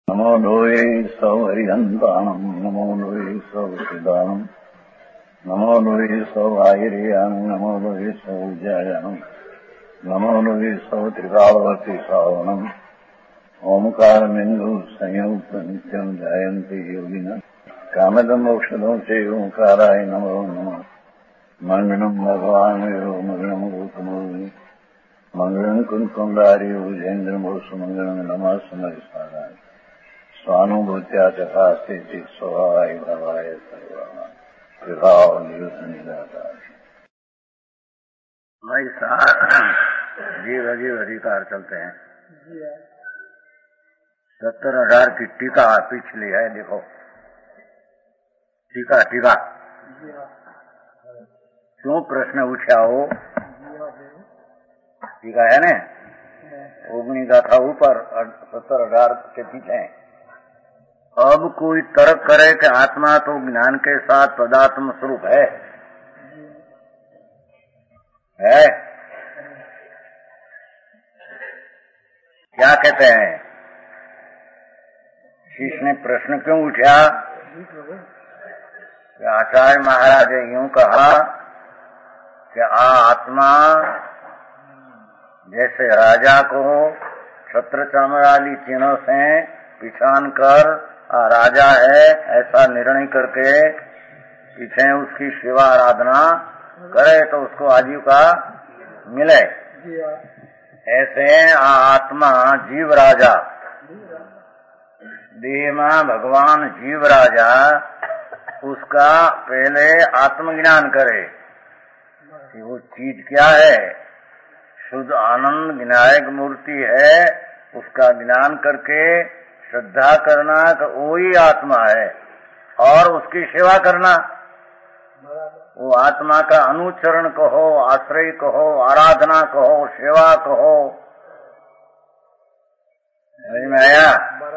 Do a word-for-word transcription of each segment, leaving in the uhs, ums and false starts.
नमो लोये सौहरिहन्ताणम् नमो लोये सौहृदानम् नमो लोये सौभागिर्यानम् नमो लोये सौजायानम् नमो लोये सौत्रिकावती सावनम् ओंकारमिन्दु संयुक्त नित्यम् जायन्ति योगिनः कामदम् मोक्षदम् च ओंकाराय नमो नमः मङ्गलम् भगवान् वीरो मङ्गलम् रूपमोहि मङ्गलम् कुन्कुण्डारि भुजेन्द्रमोसु मङ्गलम् नमः समरिसाराय स्वानुभूत्या तथा स्थिति स्वभावाय भवाय सर्वः विभाव निदाता भाई जीव अजीव अधिकार चलते हैं। सत्तर हजार की टीका पिछली है, देखो टीका टीका क्यों प्रश्न उठा हो, टीका है न ओगनी गाथा ऊपर सत्तर हजार के पीछे। अब कोई तर्क करे कि आत्मा तो ज्ञान के साथ पदात्म स्वरूप है, है क्या कहते हैं? शिष्य ने प्रश्न क्यों उठा? आचार्य महाराज ने यूं कहा कि आत्मा जैसे राजा को छत्र चामराली चिन्हों से पहचान कर आ राजा है ऐसा निर्णय करके पीछे उसकी सेवा आराधना करे तो उसको आजीविका मिले, ऐसे आत्मा जीव राजा देह में भगवान जीव राजा उसका पहले आत्मज्ञान करे कि वो चीज क्या है, शुद्ध आनंद विनायक मूर्ति है, उसका ज्ञान करके श्रद्धा करना कि वो ही आत्मा है और उसकी सेवा करना। वो आत्मा का अनुचरण कहो, आश्रय कहो, आराधना कहो, सेवा कहो, समझ में आया?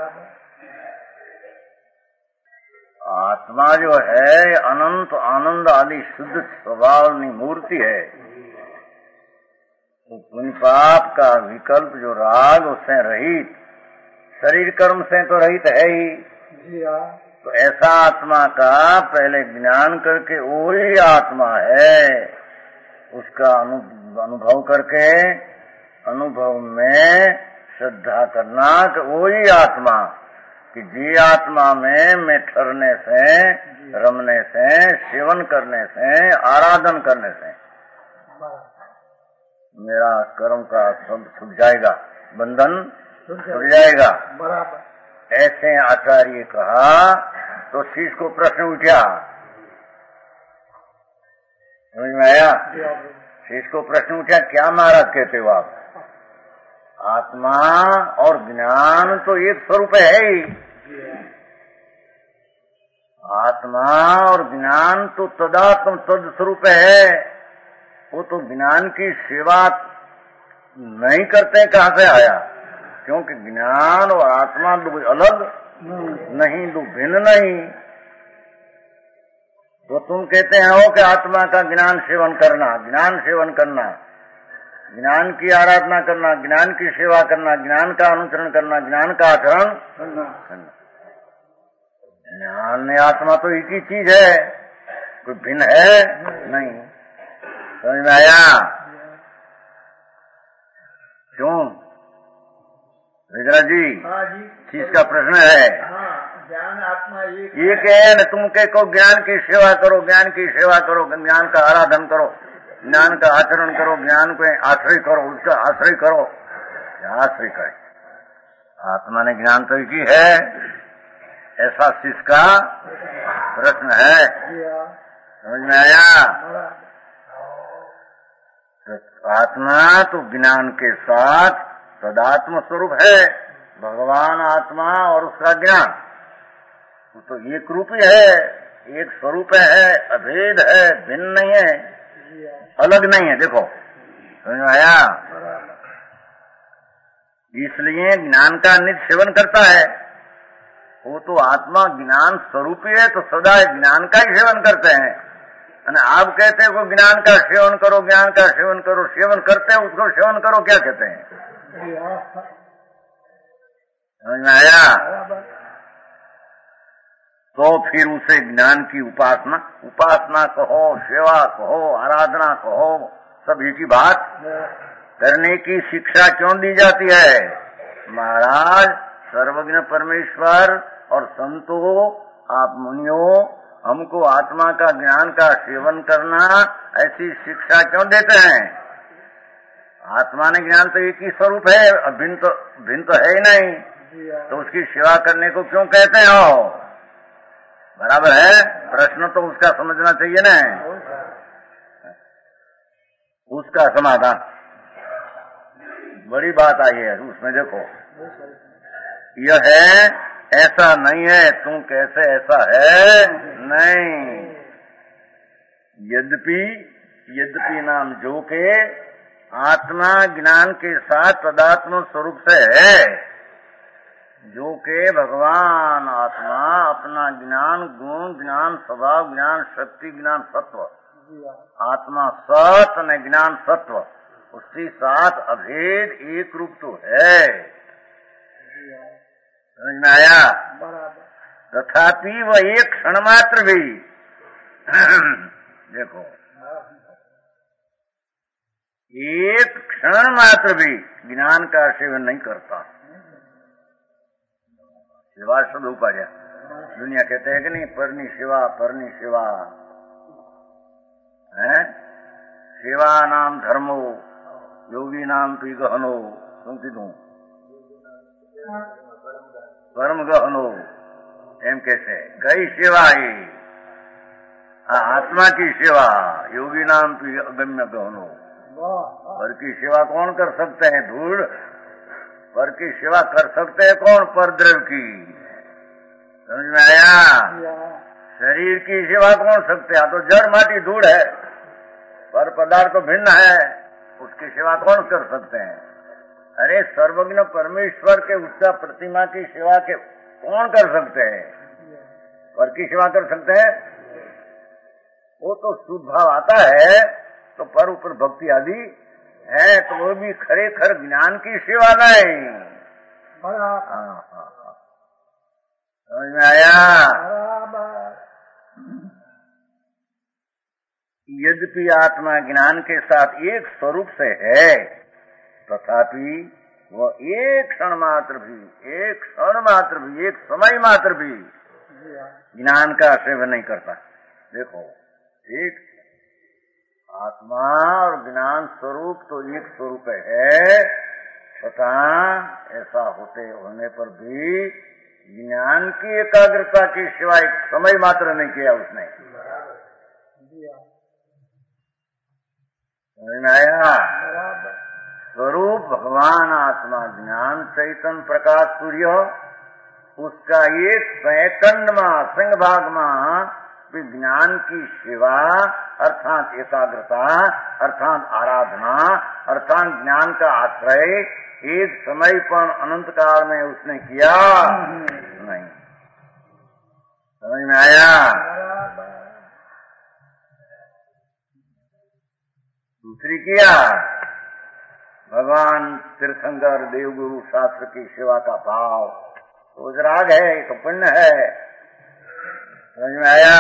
आत्मा जो है अनंत आनंद आदि शुद्ध स्वभाव मूर्ति है, तो पुण्य पाप का विकल्प जो राग उससे रहित, शरीर कर्म से तो रहित है ही, तो ऐसा आत्मा का पहले ज्ञान करके वो ही आत्मा है उसका अनुभव करके अनुभव में श्रद्धा करना कि वो ही आत्मा, कि जी आत्मा में मैं ठहरने से, रमने से, सेवन करने से, आराधन करने से मेरा कर्म का सब छूट जाएगा, बंधन छूट जाएगा। ऐसे आचार्य कहा तो शिष्य को प्रश्न उठा, समझ में आया? शिष्य को प्रश्न उठा, क्या महाराज कहते हो आप? आत्मा और ज्ञान तो एक स्वरूप है ही, आत्मा और ज्ञान तो तदात्म तद स्वरूप है, वो तो ज्ञान की सेवा नहीं करते, कहाँ से आया? क्योंकि ज्ञान और आत्मा दो अलग नहीं, दो भिन्न नहीं। तो तुम कहते हो कि आत्मा का ज्ञान सेवन करना, ज्ञान सेवन करना, ज्ञान की आराधना करना, ज्ञान की सेवा करना, ज्ञान का अनुसरण करना, ज्ञान का आचरण करना। ज्ञान ने आत्मा तो एक ही चीज है, कोई भिन्न है नहीं। समझ में आया? क्यों विजय जी, चीज का प्रश्न है। ज्ञान आत्मा ये कहे न तुम के को ज्ञान की सेवा करो, ज्ञान की सेवा करो, ज्ञान का आराधन करो, ज्ञान का आचरण करो, ज्ञान को आश्रय करो, उसका आश्रय करो, क्या आश्रय करे? आत्मा ने ज्ञान तो की है, ऐसा शिष्य का प्रश्न है। समझ में आया? तो आत्मा तो ज्ञान के साथ तदात्म स्वरूप है, भगवान आत्मा और उसका ज्ञान वो तो एक रूप ही है, एक स्वरूप है, अभेद है, भिन्न नहीं है, अलग नहीं है। देखो समझ में आया? इसलिए ज्ञान का नित्य सेवन करता है, वो तो आत्मा ज्ञान स्वरूप ही है, तो सदा ज्ञान का ही सेवन करते हैं। आप कहते हो ज्ञान का सेवन करो, ज्ञान का सेवन करो, सेवन करते हैं उसको सेवन करो, क्या कहते हैं? समझ में आया? तो फिर उसे ज्ञान की उपासना उपासना कहो, सेवा कहो, आराधना कहो, सब एक ही बात। करने की शिक्षा क्यों दी जाती है? महाराज, सर्वज्ञ परमेश्वर और संतों, आप मुनियों, हमको आत्मा का ज्ञान का सेवन करना ऐसी शिक्षा क्यों देते हैं? आत्मा ने ज्ञान तो एक ही स्वरूप है, भिन्न तो भिन्न तो है ही नहीं, तो उसकी सेवा करने को क्यों कहते हो? बराबर है? प्रश्न तो उसका समझना चाहिए ना, उसका समाधान। बड़ी बात आई है उसमें, देखो यह है ऐसा नहीं है, तुम कैसे ऐसा है नहीं। यद्यपि यद्यपि नाम जो के आत्मा ज्ञान के साथ तदात्म स्वरूप से है, जो के भगवान आत्मा अपना ज्ञान गुण, ज्ञान स्वभाव, ज्ञान शक्ति, ज्ञान सत्व, आत्मा सत न ज्ञान सत्व, उसके साथ अभेद एक रूप तो है। समझ में आया? तथापि वह एक क्षण मात्र भी देखो, एक क्षण मात्र भी ज्ञान का सेवन नहीं करता। सेवा शब्द उपाध्या दुनिया कहते हैं कि नहीं, परनी सेवा, परनी सेवा है। सेवा नाम धर्मो, योगी नाम पी गहनो, શું કીધું? પરમ ગહનો એમ કે છે। કઈ સેવા એ? आत्मा की सेवा, योगी नाम की अगम्य गहनो। पर की सेवा कौन कर सकते हैं? धूल। पर की सेवा कर सकते हैं कौन? परद्रव्य की। समझ में आया? शरीर की सेवा कौन सकते हैं? तो जड़ माटी धूल है, पर पदार्थ तो भिन्न है, उसकी सेवा कौन कर सकते हैं? अरे सर्वज्ञ परमेश्वर के उसका प्रतिमा की सेवा के कौन कर सकते हैं? पर की सेवा कर सकते हैं? वो तो शुद्ध भाव आता है तो पर ऊपर भक्ति आदि है, तो वो भी खरे खर ज्ञान की सेवा नहीं। समझ में आया? यद्यपि आत्मा ज्ञान के साथ एक स्वरूप से है, तथापि वह एक क्षण मात्र भी, एक क्षण मात्र भी, एक समय मात्र भी ज्ञान का सेवन नहीं करता। देखो, एक आत्मा और ज्ञान स्वरूप तो एक स्वरूप है, तथा ऐसा होते होने पर भी ज्ञान की एकाग्रता की सिवाय समय मात्र नहीं किया उसने। समझ में आया? स्वरूप भगवान आत्मा ज्ञान चैतन्य प्रकाश सूर्य, उसका एक सैकंड में संग भाग में ज्ञान की सेवा अर्थात एकाग्रता अर्थात आराधना अर्थात ज्ञान का आश्रय एक समय पर अनंत काल में उसने किया नहीं। समझ में आया? दूसरी किया भगवान तीर्थंकर देवगुरु शास्त्र की सेवा का भाव, तो राग है, एक पुण्य है। समझ में आया?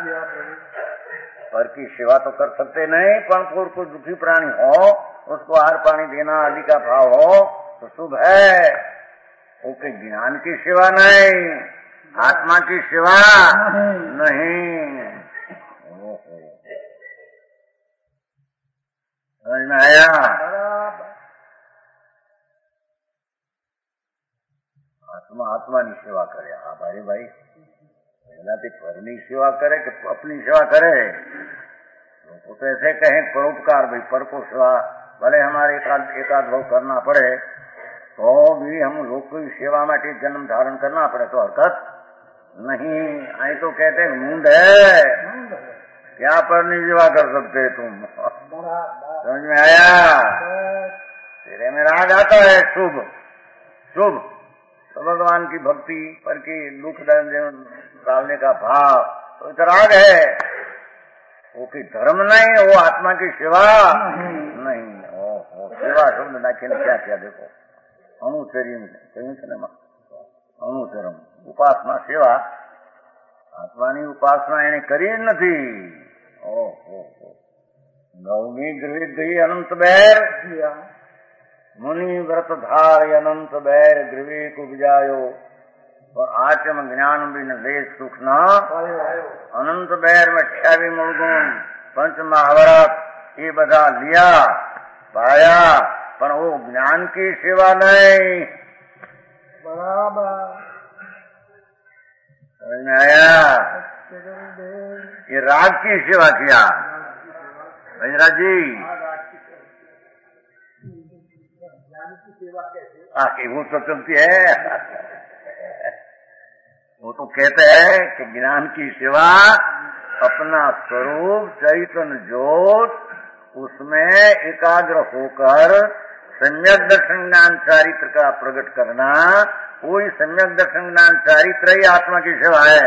पर की सेवा तो कर सकते नहीं, पर कोई दुखी प्राणी हो उसको आहार पानी देना आदि का भाव हो तो शुभ है। ओके, ज्ञान की सेवा नहीं, आत्मा की सेवा नहीं। समझ में आया? आत्मा आत्मा की सेवा करे। हाँ भाई भाई, पहला परनी सेवा करे कि अपनी सेवा करे? तो, तो ऐसे कहें परोपकार, भाई पर को सेवा भले हमारे एकाध एकाध भाव करना पड़े तो भी हम लोग की सेवा में जन्म धारण करना पड़े तो हरकत नहीं। आई तो कहते मूंद है, क्या परनी सेवा कर सकते तुम? समझ में आया? तेरे में राग आता है शुभ शुभ, तो भगवान की भक्ति पर की दुख डालने का भाव तो इतराग है। वो की धर्म नहीं, वो आत्मा की सेवा नहीं। ओ, ओ सेवा शब्द ना क्या क्या, देखो हम शरीर અનુસરમ ઉપાસના સેવા આત્માની ઉપાસના એને કરી નથી. ઓહો નવમી ગૃહિત ગઈ અનંત બેર મુનિ વ્રત ધાર અનંત બેર ગૃહિક ઉપજાયો और आचम ज्ञान भी न देश सुख न अनंत बैर में अठावी मूलगुण पंच महावरत ये बधा लिया पाया पर वो ज्ञान की सेवा नहीं. बराबर समझ में आया? ये राग की सेवा किया भजराज जी. आके वो तो चलती है. वो तो कहते हैं कि ज्ञान की सेवा अपना स्वरूप चैतन्य ज्योत उसमें एकाग्र होकर सम्यक दर्शन ज्ञान चारित्र का प्रकट करना, वही सम्यक दर्शन ज्ञान चारित्र ही आत्मा की सेवा है.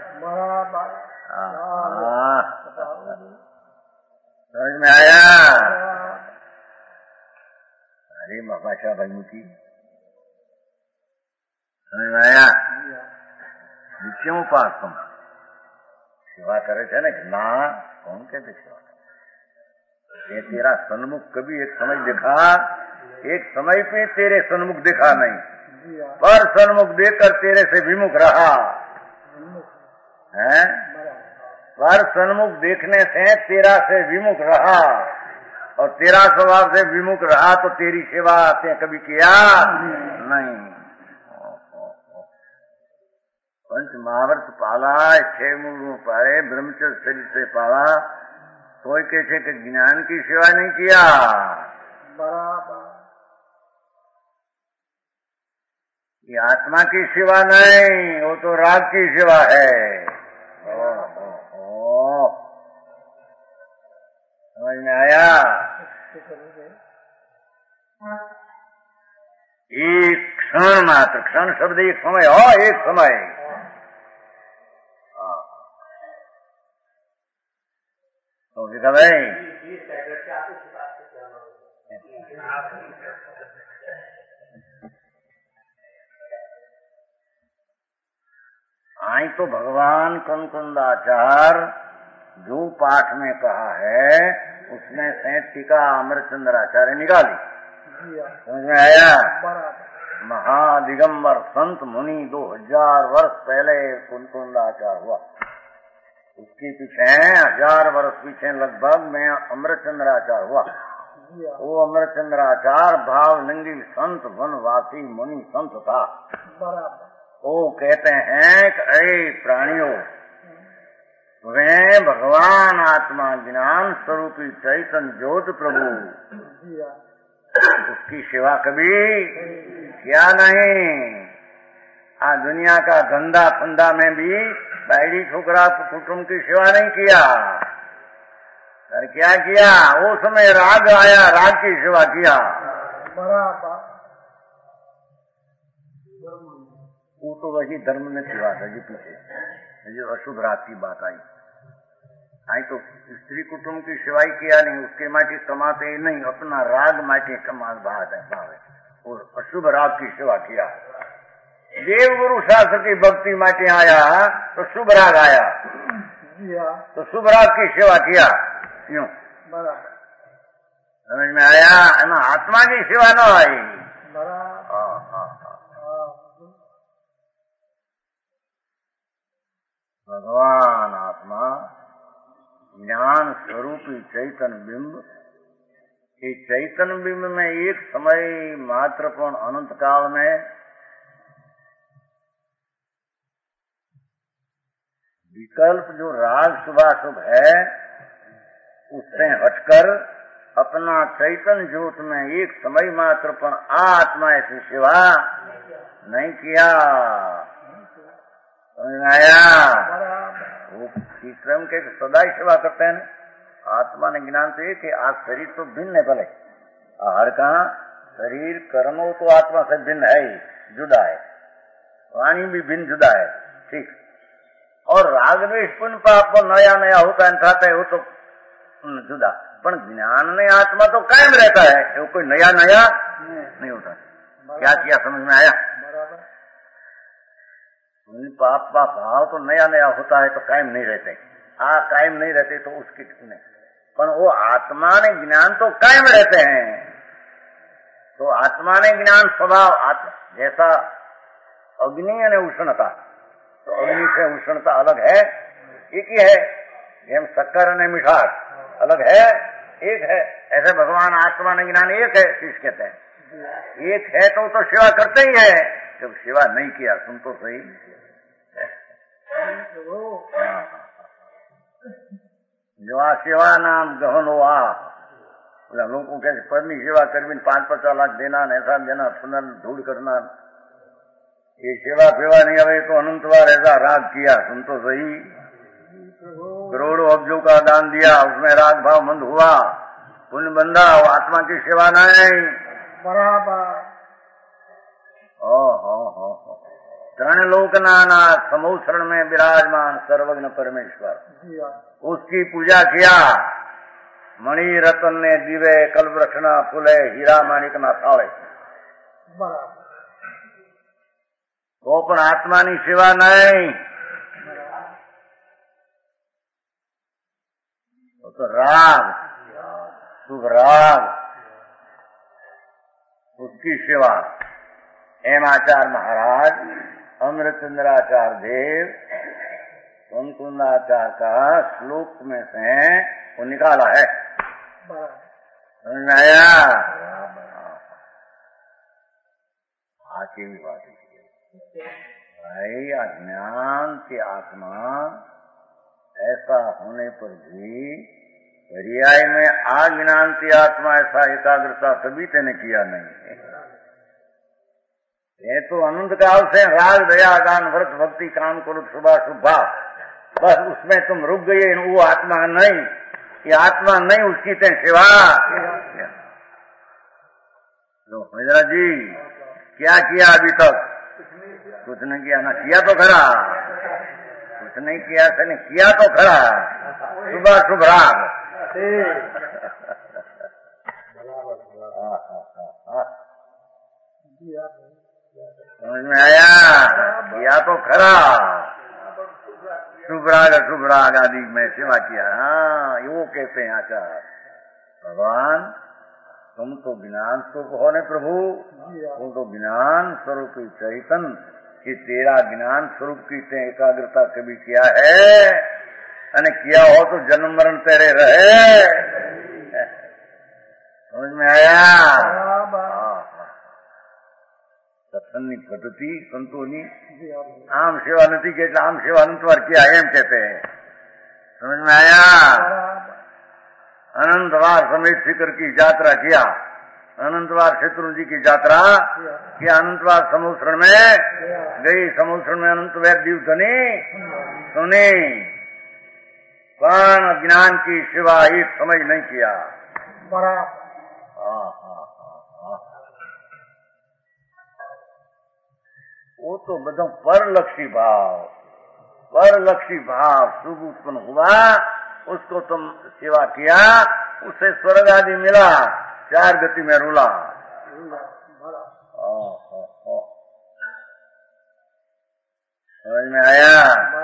समझ में आया? अरे भाषा भाई मुखी समझ में आया? क्यों उपासना सेवा करे थे ना कि ना कौन कहते सेवा ये तेरा सन्मुख कभी एक समय देखा, एक समय पे तेरे सन्मुख देखा नहीं, पर सन्मुख देखकर तेरे से विमुख रहा है. पर सन्मुख देखने से तेरा से विमुख रहा और तेरा स्वभाव से विमुख रहा तो तेरी सेवा ते कभी किया नहीं. पंच महावर्त पाला, छह मूल पाए, ब्रह्मचर्य शरीर से पाला, कोई कहते कि ज्ञान की सेवा नहीं किया. बराबर ये आत्मा की सेवा नहीं, वो तो राग की सेवा है. ओ, ओ, ओ, समझ में आया? एक क्षण मात्र, क्षण शब्द एक समय हो, एक समय तो देखा भाई आई तो भगवान कनकंदाचार जो पाठ में कहा है उसमें से टीका अमरचंद्राचार्य निकाली. समझ में आया? महादिगंबर संत मुनि दो हजार वर्ष पहले कुंकुंदाचार हुआ, उसके पीछे हजार वर्ष पीछे लगभग में अमरचंद्राचार हुआ. वो अमरचंद्राचार भावलिंगी संत वनवासी मुनि संत था. वो कहते हैं कि अरे प्राणियों, वे भगवान आत्मा ज्ञान स्वरूपी चैतन्य ज्योत प्रभु उसकी सेवा कभी किया नहीं. आ दुनिया का धंधा फंदा में भी बैरी छोकरा कुटुंब की सेवा नहीं किया. और क्या किया? वो समय राग आया, राग की सेवा किया. वो तो वही धर्म में की बात है जी. पीछे जो अशुभ राग की बात आई आई तो स्त्री कुटुंब की सेवाई किया नहीं, उसके माटी कमाते ही नहीं, अपना राग माटी कमा बात है भावे और अशुभ राग की सेवा किया. देव गुरु शास्त्र की भक्ति माटी आया तो शुभ राग आया, तो शुभ राग की सेवा किया. क्यों? समझ में आया? ना आत्मा की सेवा न आई. हाँ हाँ हाँ भगवान आत्मा ज्ञान स्वरूपी चैतन्य बिंब, ये चैतन्य बिंब में एक समय मात्र पण अनंत काल में विकल्प जो राग शुभाशुभ है उससे हटकर अपना चैतन्य ज्योत में एक समय मात्र पण आत्मा ऐसी सेवा नहीं किया. समझ में आया? वो स्वयं के सदा ही सेवा करते हैं. आत्मा ने ज्ञान से कि आज शरीर तो भिन्न है, भले हर कहा शरीर कर्मों तो आत्मा से भिन्न है ही, जुदा है. वाणी भी भिन्न जुदा है, ठीक. और राग द्वेष पुण्य पाप नया नया होता है खाता है, वो तो जुदा. पर ज्ञान ने आत्मा तो कायम रहता है, वो कोई नया नया नहीं होता. क्या किया? समझ में आया? पाप का भाव तो नया नया होता है तो कायम नहीं रहते, हाँ कायम नहीं रहते तो उसकी नहीं, पर वो आत्मा ने ज्ञान तो कायम रहते हैं। तो आत्मा ने ज्ञान स्वभाव आत्मा जैसा अग्नि यानी उष्णता, तो अग्नि से उष्णता अलग है, एक ही है। जेम शक्कर ने मिठास अलग है, एक है। ऐसे भगवान आत्मा ने ज्ञान एक है, शीश कहते हैं एक है तो तो सेवा करते ही है। जब सेवा नहीं किया सुन तो सही, जो आ सेवा नाम गहनो आ बोला लोगों कैसे पढ़नी सेवा करवी पांच पचास लाख देना ऐसा देना सुनन धूल करना, ये सेवा फेवा नहीं आवे तो अनंत बार ऐसा राग किया सुन तो सही। करोड़ों अब्जों का दान दिया, उसमें राग भाव मंद हुआ, पुण्य बंधा, वो आत्मा की सेवा नहीं बराबर। ओ हो हो हो तरण लोक नाना समूह शरण में विराजमान सर्वज्ञ परमेश्वर, उसकी पूजा किया। मणि रतन ने दिवे कल्परक्षणा फूले हीरा माणिक ना थाळे, तो पण आत्मानी सेवा नहीं, तो राग शुभ राग उसकी सेवा। हेमाचार्य महाराज अमृतचंद्राचार्य देव कुंकुंदाचार्य का श्लोक में से वो निकाला है, समझ में आया? आके भी बात भाई अज्ञान की आत्मा ऐसा होने पर भी पर्याय में अज्ञान की आत्मा ऐसा एकाग्रता कभी तेने किया नहीं। ये तो अनंत काल से राग दया दान व्रत भक्ति काम क्रोध शुभा शुभा, बस उसमें तुम रुक गए, वो आत्मा नहीं, ये आत्मा नहीं, उसकी ते सेवा। तो हजरा जी क्या किया अभी तक? कुछ नहीं किया ना, किया तो खरा, कुछ नहीं किया से नहीं किया तो खरा, सुबह शुभ राग। समझ में आया? किया तो खरा, शुभ राग शुभ राग आदि में सेवा किया। हाँ वो कहते हैं आचार्य भगवान तुम तो ज्ञान स्वरूप हो ने प्रभु, तुम तो ज्ञान स्वरूप चैतन कि तेरा ज्ञान स्वरूप की ते एकाग्रता कभी किया है, अने किया हो तो जन्म मरण तेरे रहे। समझ में आया? सत्संगनी पद्धति संतोनी आम सेवा नहीं के आम सेवा अनंत बार किया एम कहते हैं। समझ में आया? अनंत बार समेत शिखर की यात्रा किया, अनंत बार शत्रु जी की यात्रा किया, अनंत बार समुद्र में गई, समुद्र में अनंत वैर दीव धनी सुनी, पण ज्ञान की सेवा एक समझ नहीं किया। वो तो बदम परलक्षी भाव, परलक्षी भाव शुभ उत्पन्न हुआ, उसको तुम सेवा किया, उससे स्वर्ग आदि मिला, चार गति में रूला। समझ में आया?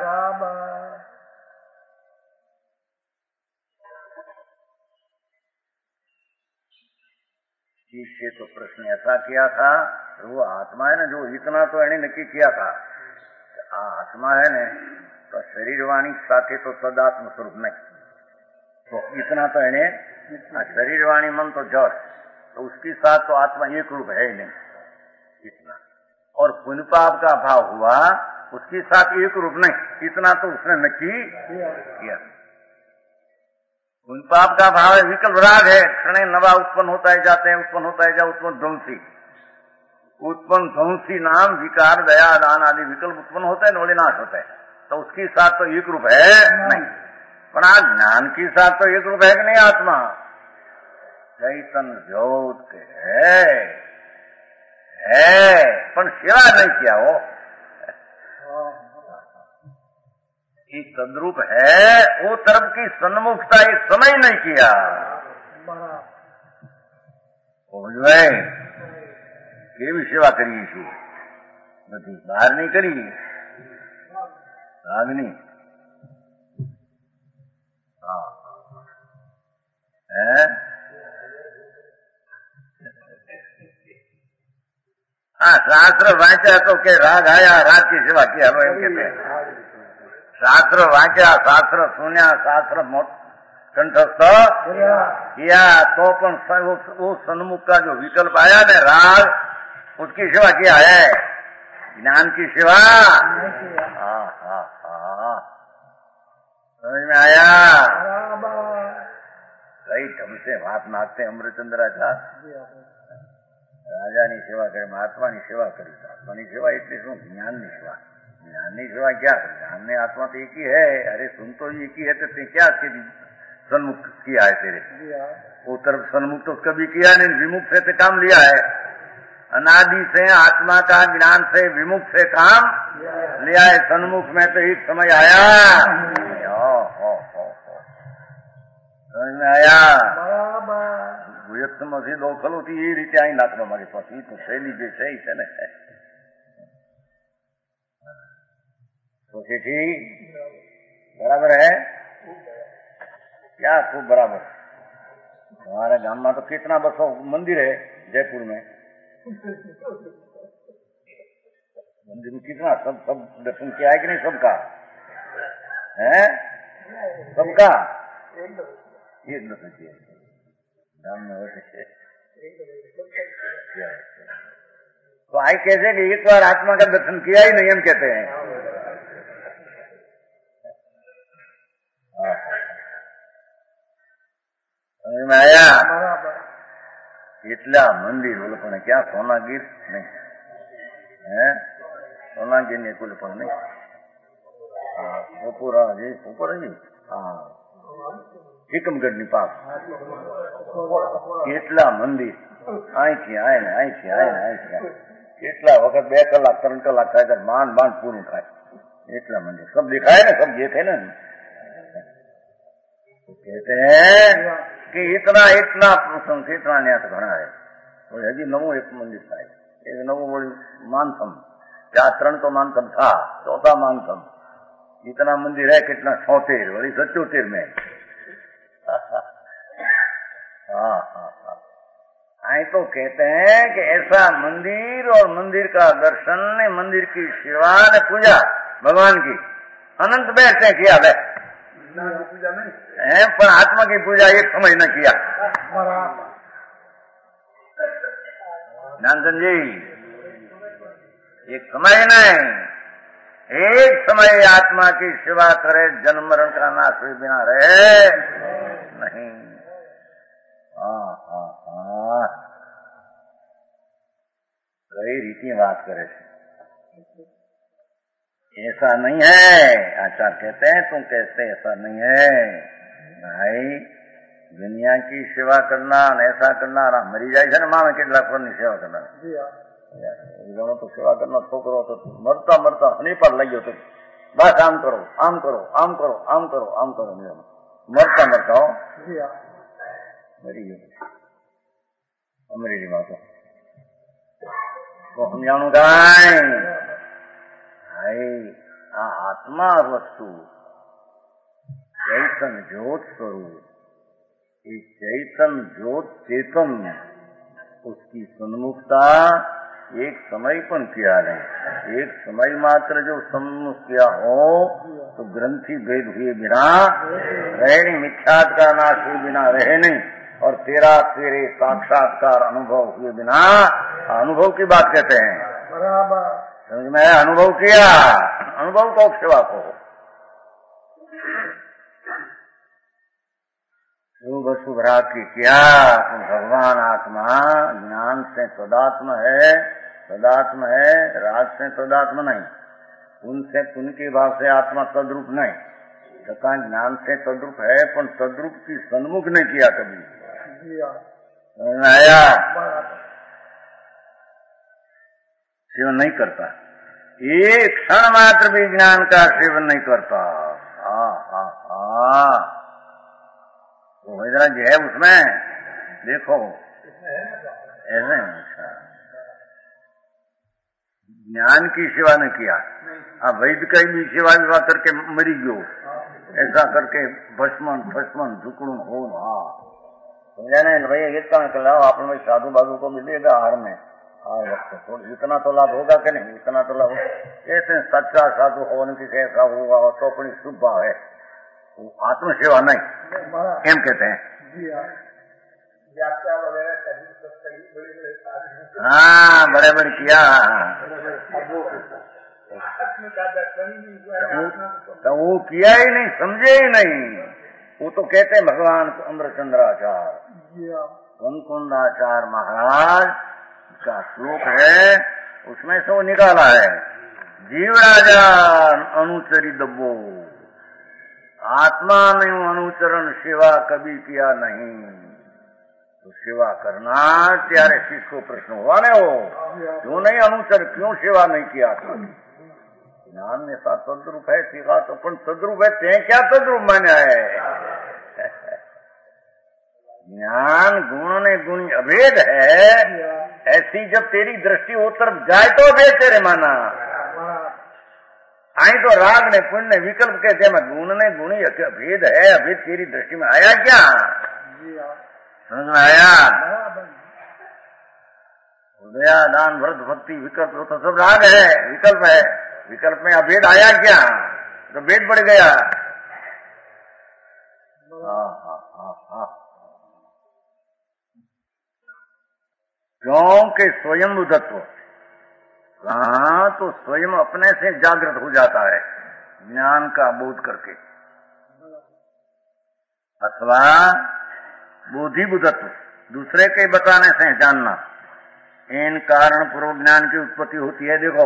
शिष्य तो प्रश्न ऐसा किया था, वो आत्मा है ना जो इतना तो एने नक्की किया था, आ आत्मा है ने तो शरीर वाणी साथे तो सदात्म स्वरूप नहीं, तो इतना तो एने शरीर वाणी मन तो जड़, तो उसके साथ तो आत्मा एक रूप है ही नहीं इतना। और पुण्य पाप का भाव हुआ उसके साथ एक रूप नहीं, इतना तो उसने नक्की किया। पुण्य पाप का भाव है विकल्प राग है, क्षण नवा उत्पन्न होता है जाते हैं, उत्पन्न होता है जा उत्पन्न ध्वंसी, उत्पन्न ध्वंसी नाम विकार दया दान आदि विकल्प उत्पन्न होते हैं, नोले नाश होते हैं, तो उसके साथ तो एक रूप है नहीं। पर आज ज्ञान के साथ तो एक रूप है कि नहीं? आत्मा चैतन्य ज्योत के है, है पर सेवा नहीं किया, वो एक तद्रूप है, वो तरफ की सन्मुखता एक समय नहीं किया। केवी सेवा करी छी, बधी बहार नहीं करी, रागनी। हाँ है हाँ, शास्त्र वाचा तो के राग आया, राग की सेवा की हम एम कहते हैं। शास्त्र वाचा, शास्त्र सुन्या, शास्त्र कंठस्थ किया तो पण वो सन्मुख का जो विकल्प आया ना राग, उसकी सेवा किया है, ज्ञान की सेवा। हाँ हाँ हाँ, समझ में आया? कई ढंग से बात नाखते अमृतचंद्राचार्य। રાજાની સેવા કરે, મહાત્માની સેવા કરી, આત્માની સેવા એટલે શું? જ્ઞાનની સેવા। જ્ઞાનની સેવા क्या? ज्ञान में आत्मा तो एक ही है। अरे सुन तो एक ही है, तो क्या सन्मुख किया है तेरे? वो तरफ सन्मुख तो कभी किया नहीं, विमुख से तो काम लिया है। अनादि से आत्मा का ज्ञान से विमुख से काम लिया है। सन्मुख में तो एक समय आया। समझ में आया? ગુયત્તમાંથી દોખલ હતી એ રીતે અહીં નાખવા મારી પાસે તો શૈલી જે છે છે ને तो ठीक बराबर है क्या? खूब बराबर। हमारे गांव में तो कितना बसो मंदिर है जयपुर में। मंदिर में कितना सब सब दर्शन किया है कि नहीं? सबका है, सबका एक दर्शन किया गांव में होते। तो आई कैसे कि एक बार आत्मा का दर्शन किया ही नहीं, हम कहते हैं। समझ में आया? इतला मंदिर वो लोगों ने क्या सोनागिर नहीं है, सोनागिर ने कुल पर नहीं। हाँ पूरा जी ऊपर है जी। हाँ हिकमगढ़ ની પાસ કેટલા મંદિર અહીંથી આય ને અહીંથી આય ને અહીંથી આય કેટલા વખત બે કલાક ત્રણ કલાક થાય ત્યારે માંડ માંડ પૂરું થાય એટલા મંદિર सब दिखाए ना, सब देखे ना। तो कहते हैं कि इतना इतना प्रसंग इतना न्यास घना है। तो हजी नवो एक मंदिर था, एक नवो वही मानसम क्या त्रण तो मानसम था, चौथा मानसम इतना मंदिर है कितना छोतेर वही सचोतेर में। हाँ हाँ हाँ, आई तो कहते हैं कि ऐसा मंदिर और मंदिर का दर्शन ने मंदिर की सेवा ने पूजा भगवान की अनंत बैठते किया है पूजा नहीं है, पर आत्मा की पूजा एक समय न किया। नानचंद जी एक समय नहीं, एक समय आत्मा की सेवा करे, जन्म मरण का नाश हुए बिना रहे नहीं। हाँ हाँ हाँ, कई रीति बात करे ऐसा नहीं है। आचार्य कहते हैं तुम कहते ऐसा नहीं है भाई, दुनिया की सेवा करना ऐसा करना मरी जाए ना मामे કેટલા પરની સેવા કરना ગણો તો સેવા કરનો છોકરો તો મરતા મરતા હની પર લઈ ગયો તો બસ આમ કરો આમ કરો આમ કરો આમ કરો આમ કરો મરતા મરતા હો મરી ગયો અમરેલીમાં તો તો સમજાણું કાંઈ ભાઈ આ આત્મા વસ્તુ चैतन ज्योत स्वरूप, इस चैतन ज्योत चेतन उसकी सन्मुखता एक समय पर किया नहीं। एक समय मात्र जो सन्मुख किया हो तो ग्रंथि भेद हुए बिना रहे नहीं, मिथ्यात का नाश हुए बिना रहे नहीं, और तेरा तेरे साक्षात्कार अनुभव हुए बिना अनुभव की बात कहते हैं। बराबर समझ में अनुभव किया, अनुभव को सेवा को शुभ शुभ की क्या भगवान आत्मा ज्ञान से तदात्म है, तदात्म है, राग से तदात्म नहीं, पुण्य से पुण्य के भाव से आत्मा तद्रूप नहीं, तथा ज्ञान से तद्रूप है पर तद्रूप की सन्मुख नहीं किया कभी। आया सेवन नहीं करता, एक क्षण मात्र भी ज्ञान का सेवन नहीं करता। हाँ हाँ हाँ, तो इतना जो है उसमें देखो ऐसे ज्ञान की सेवा ने किया। अब वैद्य कई भी सेवा विवाह करके मरी गयो, ऐसा करके भस्मन भस्मन झुकड़ू हो हा समझा नहीं भाई। इतना चलाओ आप में साधु बाधु को मिलेगा हार में हार वक्त तो इतना तो लाभ होगा कि नहीं, इतना तो लाभ ऐसे सच्चा साधु होने की कैसा होगा तो अपनी शुभ है, आत्म सेवा नहीं एम कहते हैं। हाँ बड़े बड़े किया तो वो किया ही नहीं, समझे ही नहीं। वो तो कहते हैं भगवान अमृतचंद्राचार्य कुंकुंदाचार्य महाराज का श्लोक है, उसमें से वो निकाला है जीव राजा अनुचरी दब्बो आत्मा ने अनुचरण सेवा कभी किया नहीं। तो सेवा करना त्यारे शिष्य को प्रश्न हुआ ना, वो क्यों नहीं अनुचर, क्यों सेवा नहीं किया था। ज्ञान में सा तद्रूप है सीखा तो पण तद्रूप है ते क्या तद्रूप माने है। ज्ञान गुण ने गुण अभेद है, ऐसी जब तेरी दृष्टि वो तरफ जाए तो भेद तेरे माना। आई तो राग ने पुण्य ने विकल्प कहते हैं गुण ने गुणी अभेद है, अभेद तेरी दृष्टि में आया क्या, समझ में आया। उदया दान व्रत भक्ति विकल्प तो सब राग है, विकल्प है, विकल्प में अभेद आया क्या, तो भेद बढ़ गया। हाँ हाँ हाँ हाँ क्योंकि स्वयं बुद्धत्व हाँ तो स्वयं अपने से जागृत हो जाता है ज्ञान का बोध करके, अथवा बोधि बुद्धत्व दूसरे के बताने से जानना। इन कारण पूर्व ज्ञान की उत्पत्ति होती है। देखो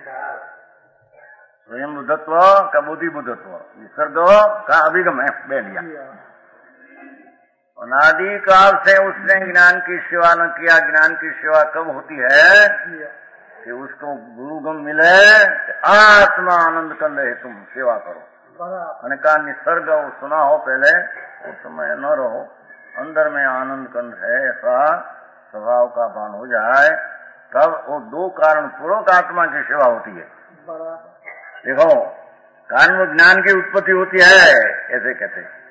स्वयं बुद्धत्व का बोधि बुद्धत्व, निसर्ग का अभिगम है बे लिया। अनादि काल से उसने ज्ञान की सेवा न किया। ज्ञान की सेवा कब होती है कि उसको गुरुगम मिले, आत्मा आनंद कंद है तुम सेवा करो। मैंने कहा निसर्ग सुना हो पहले, उस समय न रहो, अंदर में आनंद कंद है ऐसा स्वभाव का भान हो जाए, तब वो दो कारण पूर्वक आत्मा की सेवा होती है। देखो कारण ज्ञान की उत्पत्ति होती है ऐसे कहते हैं।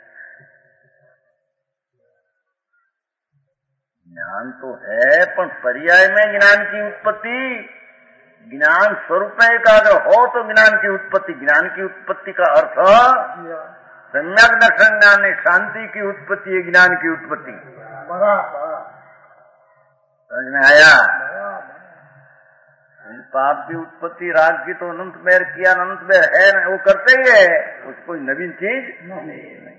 ज्ञान तो है पर पर्याय में ज्ञान की उत्पत्ति, ज्ञान स्वरूप में एकाग्र हो तो ज्ञान की उत्पत्ति। ज्ञान की उत्पत्ति का अर्थ सम्यक दर्शन ज्ञान शांति की उत्पत्ति है, ज्ञान की उत्पत्ति। समझ में आया। पाप की उत्पत्ति राग की तो अनंत मेर किया, अनंत मेर है वो करते ही है, उसको कोई नवीन चीज नहीं,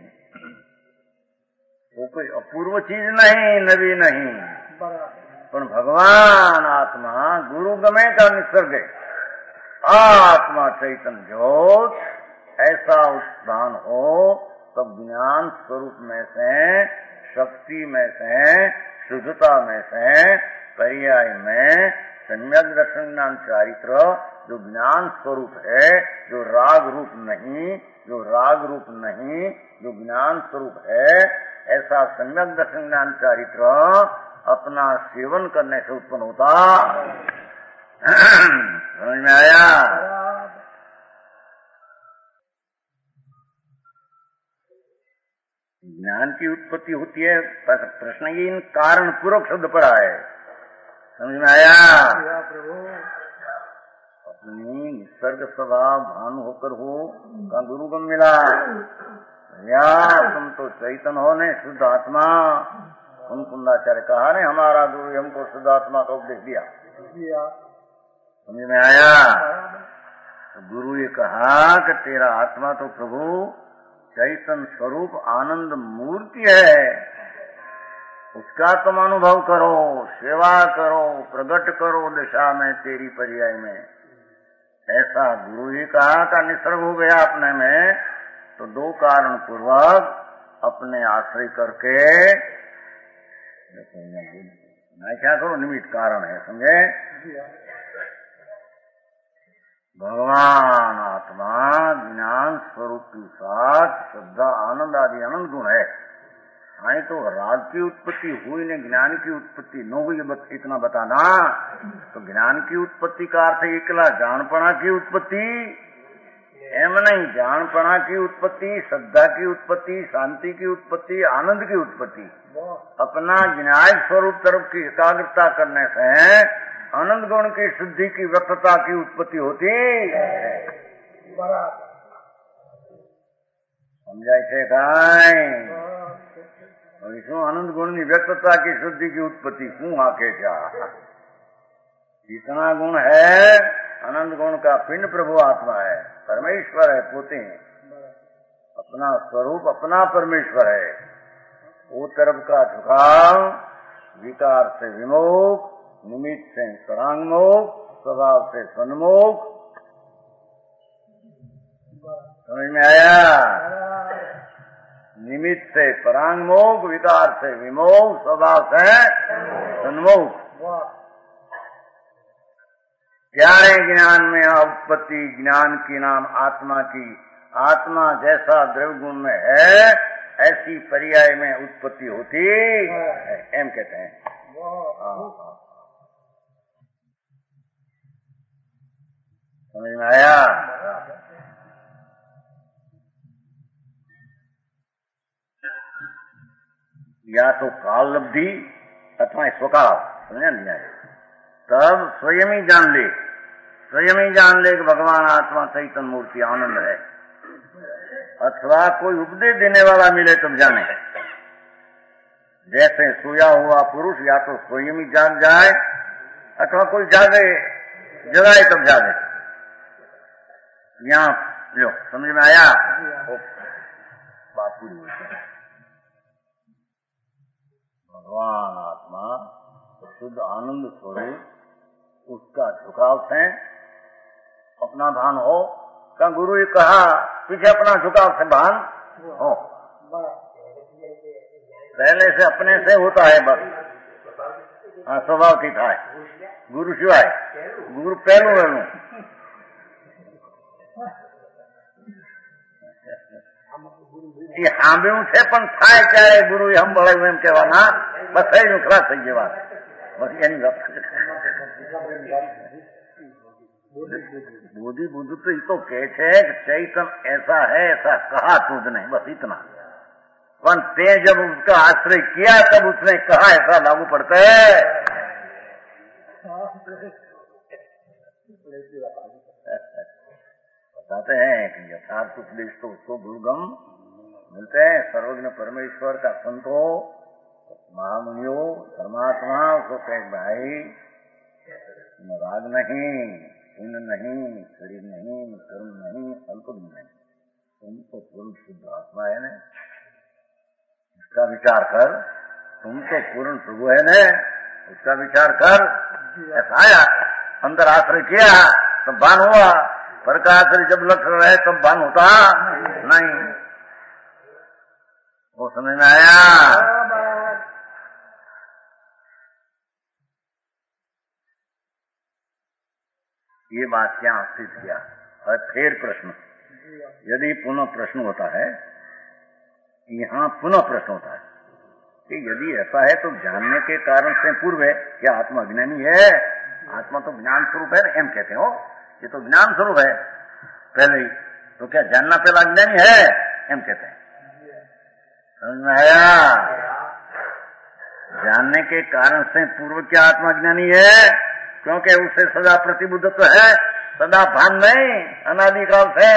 वो कोई अपूर्व चीज नहीं, नवी नहीं। पर भगवान आत्मा गुरु गमे का निसर्ग है, आत्मा चैतन्य ज्योत ऐसा उत्थान हो तब ज्ञान स्वरूप में से, शक्ति में से, शुद्धता में से, पर्याय में सम्यक दर्शन ज्ञान चारित्र जो ज्ञान स्वरूप है, जो राग रूप नहीं, जो राग रूप नहीं, जो ज्ञान स्वरूप है, ऐसा सम्यक दर्शन ज्ञान चारित्र अपना सेवन करने से उत्पन्न होता। समझ में आया। ज्ञान की उत्पत्ति होती है, प्रश्न ये इन कारण पूर्वक शब्द पड़ा है। समझ में आया। अपनी निसर्ग स्वभाव भान होकर हो का गुरुगम मिला, या तुम तो चैतन्य हो ने शुद्ध आत्मा। कुंकुंदाचार्य कहा ने हमारा गुरु हमको शुद्ध आत्मा का उपदेश दिया। समझ में आया। तो गुरु ये कहा कि तेरा आत्मा तो प्रभु चैतन्य स्वरूप आनंद मूर्ति है, उसका तुम अनुभव करो, सेवा करो, प्रकट करो दिशा में तेरी पर्याय में। ऐसा गुरु ही कहा का निसर्ग हो गया अपने में। तो दो कारण पूर्वक अपने आश्रय करके मैं क्या करूं, निमित्त कारण है, समझे। भगवान आत्मा ज्ञान स्वरूप के साथ श्रद्धा आनंद आदि अनंत गुण है। हाँ तो राग की उत्पत्ति हुई ने ज्ञान की उत्पत्ति न हुई, बत, इतना बताना। तो ज्ञान की उत्पत्ति का अर्थ एकला जानपणा की उत्पत्ति एम नहीं, जानपणा की उत्पत्ति, श्रद्धा की उत्पत्ति, शांति की उत्पत्ति, आनंद की उत्पत्ति। अपना विनायक स्वरूप तरफ की एकाग्रता करने से आनंद गुण की शुद्धि की व्यक्तता की उत्पत्ति होती। समझाय છે કાંઈ? શું આનંદ ગુણની વ્યક્તતા की शुद्धि की उत्पत्ति શું आके क्या? जितना गुण है आनंद गुण का पिंड प्रभु आत्मा है, परमेश्वर है, पोते अपना स्वरूप अपना परमेश्वर है। वो तरफ का झुकाव विकार से विमुख, निमित्त से स्वरांगमुख, स्वभाव से सन्मुख। समझ में आया? निमित्त से परांगमुख, विकार से विमुख, स्वभाव से सन्मुख। प्यारे ज्ञान में उत्पत्ति ज्ञान की नाम आत्मा की, आत्मा जैसा द्रव्य गुण में है ऐसी पर्याय में उत्पत्ति होती एम कहते हैं। समझ में आया? या तो काल लब्धि अथवा स्वकाल, समझा नहीं आया? तब स्वयं ही जान ले, स्वयं ही जान ले कि भगवान आत्मा चैतन्य मूर्ति आनंद है। अथवा कोई उपदेश देने वाला मिले तब जाने। जैसे सोया हुआ पुरुष या तो स्वयं ही जाग जाए अथवा कोई जागे जगाए तब जागे। यहाँ लो समझ में आया? बात पूरी होती है। भगवान आत्मा शुद्ध आनंद स्वरूप, उसका झुकाव से अपना भान हो। का गुरु ने कहा पीछे अपना झुकाव से भान हो, पहले से अपने से होता है बस। हाँ स्वभाव की था गुरु सिवाय, गुरु पहलू वेलू સાંભળ્યું છે પણ થાય ત્યારે ગુરુ એમ બોલાવ્યું એમ કહેવાના બસ થઈ ગયું ખરાબ થઈ ગઈ વાત બસ એની વાત। बोधि बुद्ध तो ये तो कहते है कि चैतन्य ऐसा है ऐसा कहा तुझने, बस इतना। पर ते जब उसका आश्रय किया तब उसने कहा ऐसा लागू पड़ता है। बताते हैं कि यथार्थ उपदेश तो उसको दुर्गम मिलते हैं। सर्वज्ञ परमेश्वर का संतो महामुनियो परमात्मा उसको कहे भाई राग नहीं, इन नहीं, शरीर नहीं, कर्म नहीं, अल्प नहीं, तुम तो पूर्ण शुद्ध आत्मा है न, उसका विचार कर। तुम तो पूर्ण प्रभु है न, उसका विचार कर। ऐसा आया अंदर आश्रय किया तब भान हुआ, पर का आश्रय जब लक्ष्य रहे तब भान होता नहीं। वो समझ में आया? ये बात क्या स्थित किया और फिर प्रश्न, यदि पुनः प्रश्न होता है, यहाँ पुनः प्रश्न होता है कि यदि ऐसा है तो जानने के कारण से पूर्व है क्या आत्मा अज्ञानी है? आत्मा तो ज्ञान स्वरूप है ना, एम कहते हो, ये तो ज्ञान स्वरूप है पहले ही, तो क्या जानना पहला अज्ञानी है? एम कहते हैं। समझ में आया? जानने के कारण से पूर्व क्या आत्मा अज्ञानी है? क्योंकि उसे सदा प्रतिबुद्ध तो है, सदा भान नहीं, अनादिकाल से।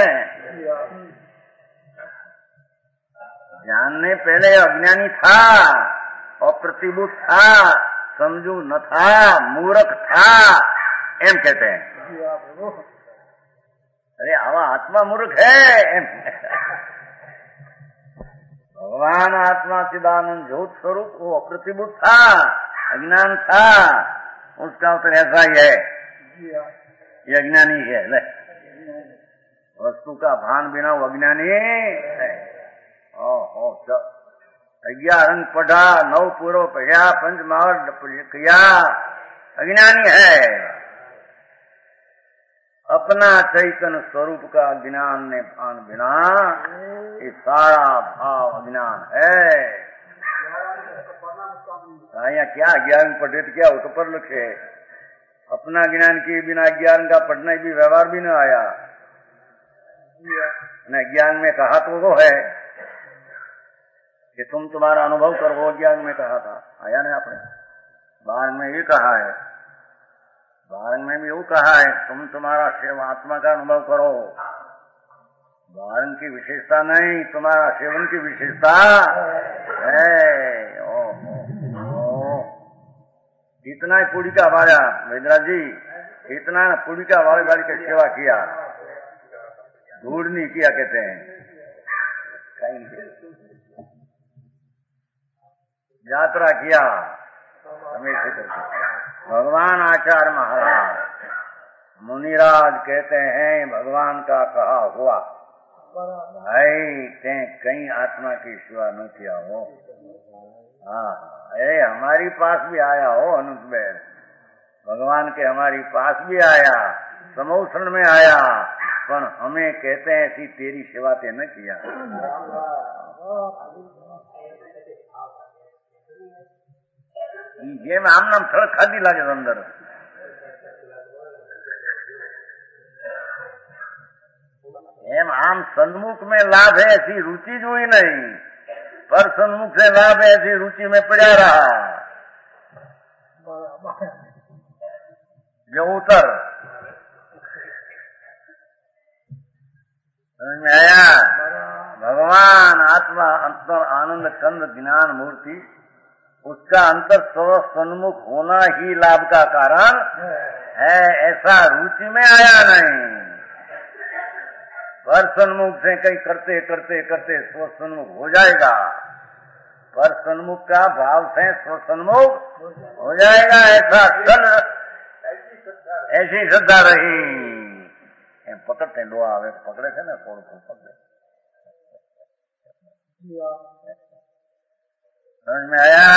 जानने पहले अज्ञानी था और प्रतिबुद्ध था, समझू न था, मूर्ख था, एम कहते हैं। अरे आवा आत्मा मूर्ख है एम। भगवान आत्मा चिदानंद ज्योत स्वरूप वो अप्रतिबुद्ध था, अज्ञान था, उसका उत्तर ऐसा ही है, ये अज्ञानी है। ले वस्तु का भान बिना वो अज्ञानी है। ओ अज्ञा रंग पढ़ा, नव पूर्व पढ़ा, पंच मावर किया, अज्ञानी है। अपना चैतन्य स्वरूप का ज्ञान ने भान बिना ये सारा भाव अज्ञान है। कहा यहाँ क्या ज्ञान पढ़े तो क्या हो तो पर लिखे, अपना ज्ञान के बिना ज्ञान का पढ़ने भी व्यवहार भी न आया न। ज्ञान में कहा तो वो है कि तुम तुम्हारा अनुभव करो, वो ज्ञान में कहा था, आया नहीं आपने। बाहर में ये कहा है, बाहर में भी वो कहा है तुम तुम्हारा सेवा आत्मा का अनुभव करो। बाहर की विशेषता नहीं, तुम्हारा सेवन की विशेषता है। ओ, ओ, ओ। इतना ही पूरी का वाला वेदराज जी, इतना पूरी का वाले वाले की सेवा किया, धूड़ नहीं किया कहते हैं। यात्रा किया हमेशा करके। भगवान आचार्य महाराज मुनिराज कहते हैं भगवान का कहा हुआ भाई ते कहीं आत्मा की सेवा न किया हो। हाँ, अरे हमारी पास भी आया हो अनंत बैर, भगवान के हमारी पास भी आया, समोषण में आया, पर हमें कहते हैं ऐसी तेरी सेवा ते न किया। ये में आम नाम सड़क खादी लागे अंदर। एम आम सन्मुख में लाभ है ऐसी रुचि जो ही नहीं, पर सन्मुख से लाभ है ऐसी रुचि में पड़ा रहा जो उतर समझ में आया। भगवान आत्मा अंतर आनंद कंद ज्ञान मूर्ति, उसका अंतर सर्व सन्मुख होना ही लाभ का कारण है, ऐसा रुचि में आया नहीं। पर सन्मुख से कहीं करते करते करते स्व सन्मुख हो जाएगा, पर सन्मुख का भाव से स्व सन्मुख हो जाएगा। ऐसा सल ऐसी श्रद्धा रही। पकड़ते डोआ आवे पकड़े थे ना, थोड़ा थोड़ा पकड़े, समझ में आया।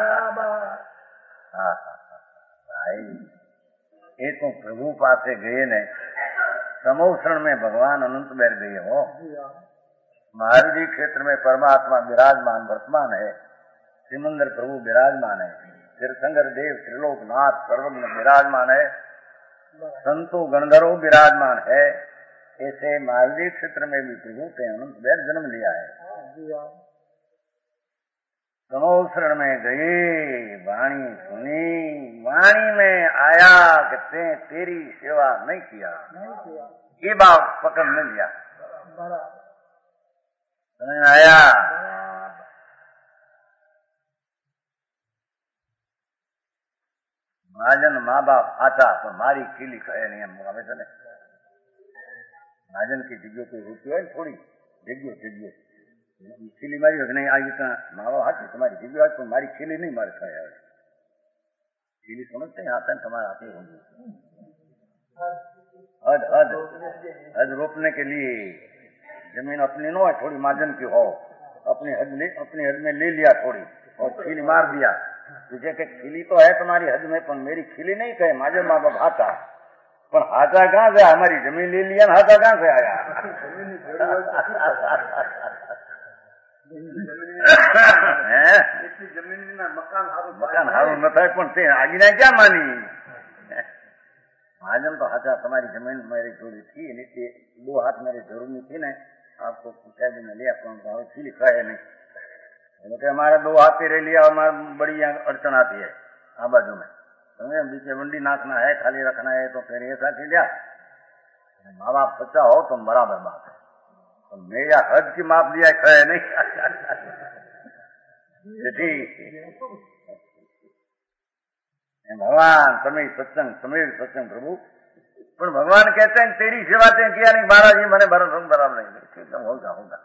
हाँ भाई ये तो प्रभु पास से गए ने, समोषण में भगवान अनंत बैठ गए हो। महाराजी क्षेत्र में परमात्मा विराजमान वर्तमान है, सिमंदर प्रभु विराजमान है, तीर्थंकर देव त्रिलोकनाथ सर्वज्ञ विराजमान है, संतो गणधर्व विराजमान है। ऐसे महाराजी क्षेत्र में भी प्रभु ने अनंत बैठ जन्म लिया है। समोषण में गए, वाणी सुनी, वाणी में आया कि तेरी सेवा नहीं किया, ये बात पकड़ नहीं लिया, समझ में आया। महाजन माँ बाप आता तो मारी खीली कहे नहीं, हम हमें चले महाजन की जगह पे रुकी है थोड़ी जगियो जगियो खीली मारी नहीं आई, इतना माँ बाप हाथी तुम्हारी जगह आज तो मारी खीली नहीं मार खाया, खीली समझते हैं आता है तुम्हारे आते होंगे। हद हद हद रोपने के लिए जमीन अपनी न हो, थोड़ी महाजन की हो, अपनी हद ले अपनी हद में ले लिया थोड़ी और खीली मार दिया, तुझे के खीली तो है तुम्हारी हद में, पर मेरी खीली नहीं कहे महाजन माँ बाप हाथा, पर हाथा कहाँ से, हमारी जमीन ले लिया, हाथा कहाँ से आया। जमीन में मकान हारू मकान हारू न था, पण ते आज्ञा क्या मानी। महाजन तो हाथा तुम्हारी जमीन मेरी थोड़ी थी नीचे, दो हाथ मेरी जरूरी थी न, आपको पूछा भी न लिया, पर खीली खाए नहीं, तो हमारा दो हाथ रह लिया, हमारा बड़ी अड़चन आती है आ बाजू में, समझे बीचे मंडी नाचना है, खाली रखना है, तो फिर ऐसा की लिया। माँ बाप सच्चा हो तुम बराबर बात है, तो मेरा हद की माप दिया खाए नहीं। भगवान समय सत्संग समय सत्संग प्रभु, पर भगवान कहते हैं तेरी सेवा ते किया नहीं महाराज जी, मैंने भरोसा बराबर नहीं, एकदम होगा होगा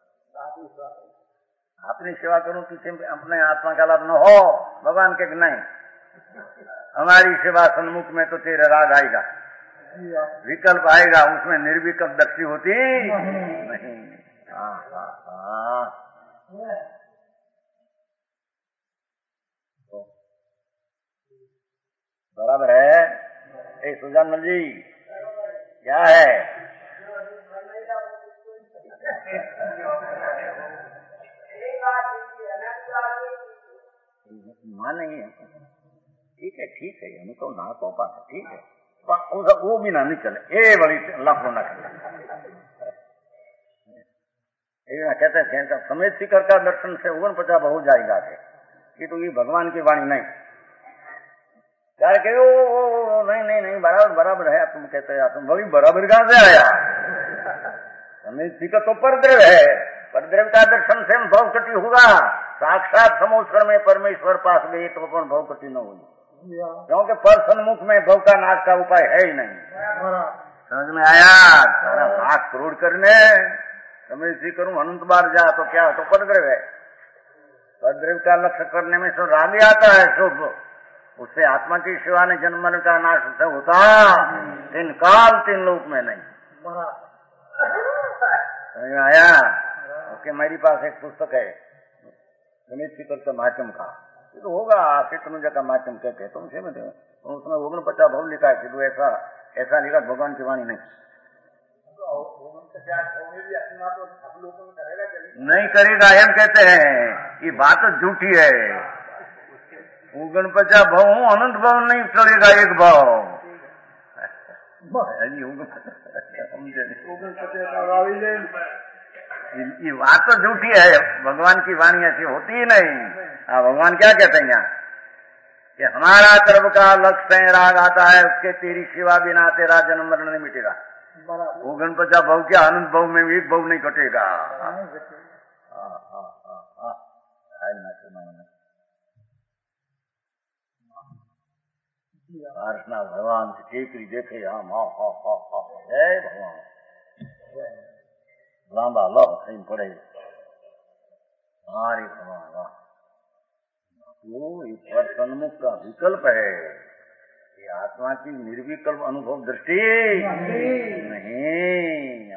अपनी सेवा करूं किसी अपने आत्मा का लाभ न हो। भगवान के नहीं, हमारी सेवा सन्मुख में तो तेरे राग आएगा, विकल्प आएगा, उसमें निर्विकल्प दक्षी होती नहीं। हाँ हाँ हाँ तो बराबर है। ए सुजानमल जी क्या है, माने ही ठीक है ठीक है हम तो ना तो पाते ठीक है पर वो भी ना नहीं चले ये बड़ी लाखों ना चले कहते हैं समय शिखर का दर्शन से उगन पचा बहु जाएगा कि तो ये भगवान की वाणी नहीं यार के ओ, ओ, ओ नहीं नहीं नहीं बराबर बराबर है तुम कहते हैं तुम बड़ी बराबर कहां से आया समय शिखर तो परद्रव है परद्रव का दर्शन से हम भवकटी होगा साक्षात समोत्सर में परमेश्वर पास गए तो अपन भवकटी न होगी क्योंकि पर सन्मुख में भव का नाश का उपाय है ही नहीं समझ में आया सारा लाख करोड़ करने समय सी करूं अनंत बार जा तो क्या तो परद्रव है परद्रव का लक्ष्य करने में तो राग आता है शुभ उससे आत्मा की शिवा ने जन्म मरण का नाश उससे होता तीन काल तीन लोक में नहीं समझ में आया ओके मेरे पास एक पुस्तक है गणेश शिखर का माध्यम का तो होगा आशितनुजा का माध्यम कहते तुम से में उसमें ओगन पचास भव लिखा है कि ऐसा ऐसा लिखा भगवान की वाणी नहीं नहीं करेगा एम कहते हैं ये बात झूठी है उगन पचा भाव हूँ अनंत भाव नहीं चलेगा एक भाव ये बात तो झूठी है भगवान की वाणी ऐसी होती ही नहीं आ, भगवान क्या कहते हैं यहाँ कि हमारा तरफ का लक्ष्य है राग आता है उसके तेरी शिवा बिना तेरा जन्म मरण नहीं मिटेगा वो गणपचा भाव क्या अनंत भाव में एक भाव नहीं कटेगा अर्चना भगवान से टेकरी देखे हम जय भगवान लांबा लो सही पड़े हमारे भगवान वो पर सन्मुख का विकल्प है ये आत्मा की निर्विकल्प अनुभव दृष्टि नहीं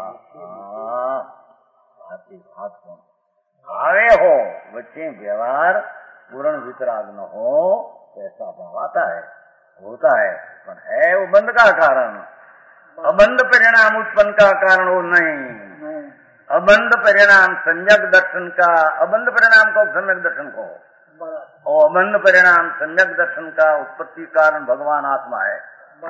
बात कौन आवे हो बच्चे व्यवहार पूर्ण वितराग न हो कैसा भाव आता है होता है पर है वो बंध का कारण अबंध परिणाम उत्पन्न का कारण वो नहीं अबंध परिणाम सम्यक दर्शन का अबंध परिणाम को सम्यक दर्शन को और अबंध परिणाम सम्यक दर्शन का उत्पत्ति कारण भगवान आत्मा है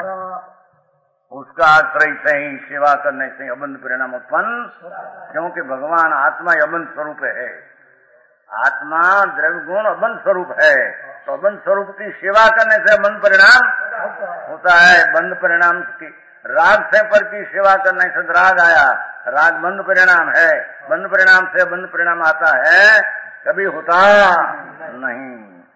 उसका आश्रय से ही सेवा करने से अबंध परिणाम उत्पन्न क्योंकि भगवान आत्मा अबंध स्वरूप है आत्मा द्रव्य गुण अबंध स्वरूप है तो अबंध स्वरूप की सेवा करने से अबंध परिणाम होता है बंध परिणाम की राग से पर की सेवा करने से राग आया राग बंध परिणाम है बंध परिणाम से बंध परिणाम आता है कभी होता नहीं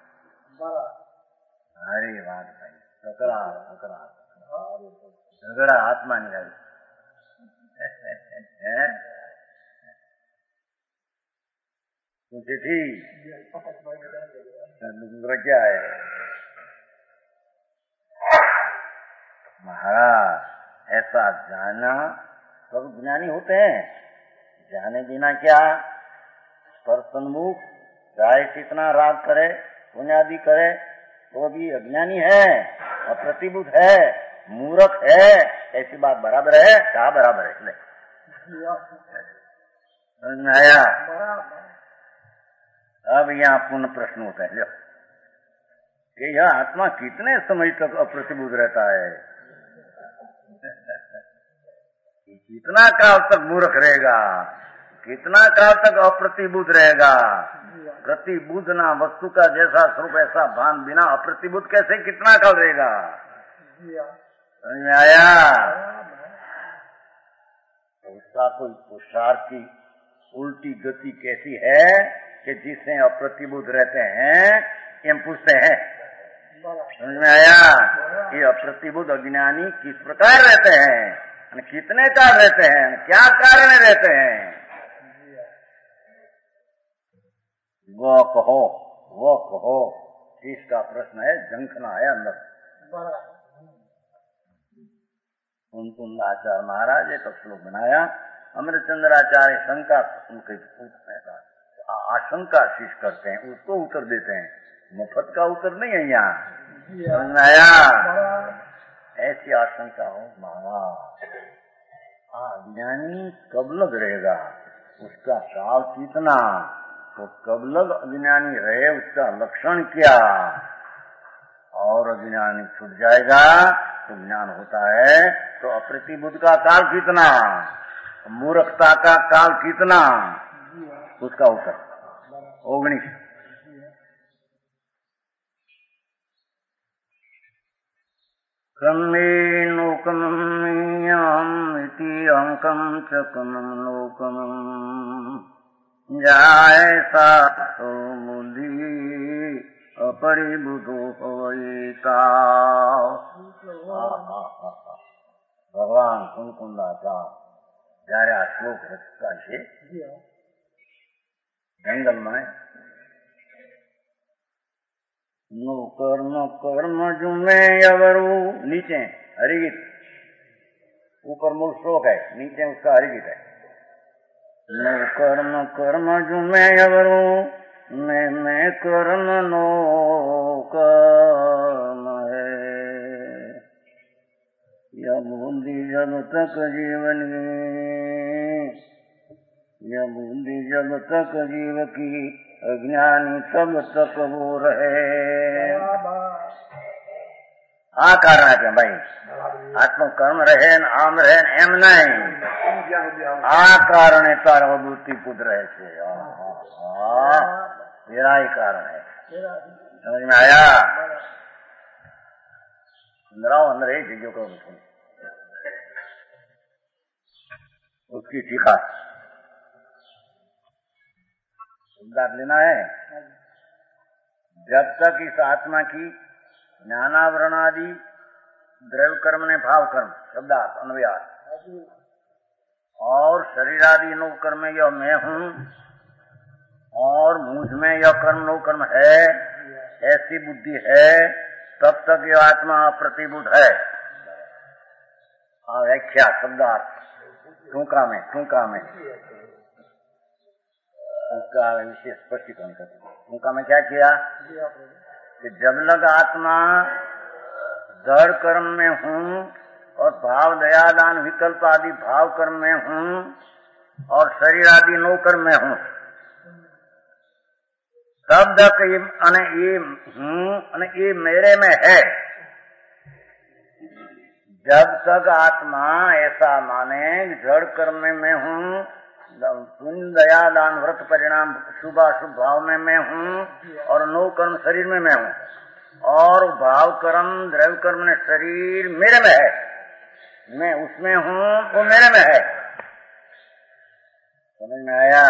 अरे बात भाई झगड़ा झगड़ा झगड़ा आत्मा नहीं है मुझे ठीक दूसरा क्या है महाराज ऐसा जाना सब ज्ञानी होते हैं जाने बिना क्या पर सन्मुख चाहे कितना राग करे पुण्यादि करे तो भी अज्ञानी है अप्रतिबुद्ध है मूर्ख है ऐसी बात बराबर है क्या बराबर है इसलिए समझ में आया अब यहाँ पुनः प्रश्न होता है कि यह आत्मा कितने समय तक अप्रतिबुद्ध रहता है कितना काल तक मूर्ख रहेगा कितना काल तक अप्रतिबुद्ध रहेगा प्रतिबुद्ध ना वस्तु का जैसा स्वरूप ऐसा भान बिना अप्रतिबुद्ध कैसे कितना काल रहेगा समझ में आया तो उसका कोई पुरुषार्थ की उल्टी गति कैसी है कि जिससे अप्रतिबुद्ध रहते हैं हम पूछते हैं समझ में आया ये अप्रतिबुद्ध अज्ञानी किस प्रकार रहते हैं कितने काल रहते हैं क्या कारण रहते हैं वो कहो वो कहो इसका प्रश्न है झंखना है अंदर कुंकुंदाचार्य महाराज एक श्लोक बनाया अमृतचंद्राचार्य शंका उनके आशंका शीश करते हैं उसको उत्तर देते हैं मुफ्त का उत्तर नहीं है यहाँ समझ में आया ऐसी आशंका हो महाराज हाँ ज्ञानी कब लग रहेगा उसका काल कितना तो कब लग अज्ञानी रहे उसका लक्षण क्या, और अज्ञानी छूट जाएगा तो ज्ञान होता है। तो अप्रतिबुद्ध का काल कितना, मूर्खता का काल कितना, उसका उत्तर ओगनीस। कम्मे नोकमयम् इति अंकम च कमं लोकमम् जाय सा बुद्धि अपरिबुद्धो भवेता। भगवान कुंकुंदाचार्य જ્યારે આ શ્લોક રચતા છે જંગલમાં નો કર્મ કર્મ જુમે અવરુ, नीचे हरिगीत, ऊपर मूल श्लोक है, नीचे उसका हरिगीत है। नो कर्म कर्म जुमे अवरु मैं मैं कर्म नो कर्म है, यह बुद्धि जब तक जीवनी, यह बुद्धि जब तक जीव की अज्ञानी तब तक वो रहे। आ कारण है भाई, आत्म कर्म रहे आम रहे एम नहीं, आ कारण तार बुद्धि पुद रहे छे, तेरा ही कारण है। समझ में आया? सुंदराओ अंदर एक जगह को उसकी टीका सुंदर लेना है। जब तक इस आत्मा की ज्ञानावरण आदि द्रव्य कर्म ने भाव कर्म शब्दार्थ अन्वयार्थ और शरीर आदि नो कर्म यह मैं हूँ और मुझ में यह कर्म नो कर्म है, ऐसी बुद्धि है, तब तक यह आत्मा अप्रतिबुद्ध है। व्याख्या शब्दार्थ टूका में टूका में उसका विशेष स्पष्टीकरण करते। टूका में क्या किया कि जब लग आत्मा जड़ कर्म में हूँ और भाव दया दान विकल्प आदि भाव कर्म में हूँ और शरीर आदि नो कर्म में हूँ, तब तक ये अने ये हूँ अने ये मेरे में है। जब तक आत्मा ऐसा माने जड़ कर्म में मैं हूँ, पुण्य दया दान व्रत परिणाम शुभ अशुभ भाव में मैं हूँ और नो कर्म शरीर में मैं हूँ, और भाव कर्म द्रव्य कर्म ने शरीर मेरे में है, मैं उसमें हूँ वो मेरे में है। समझ में आया?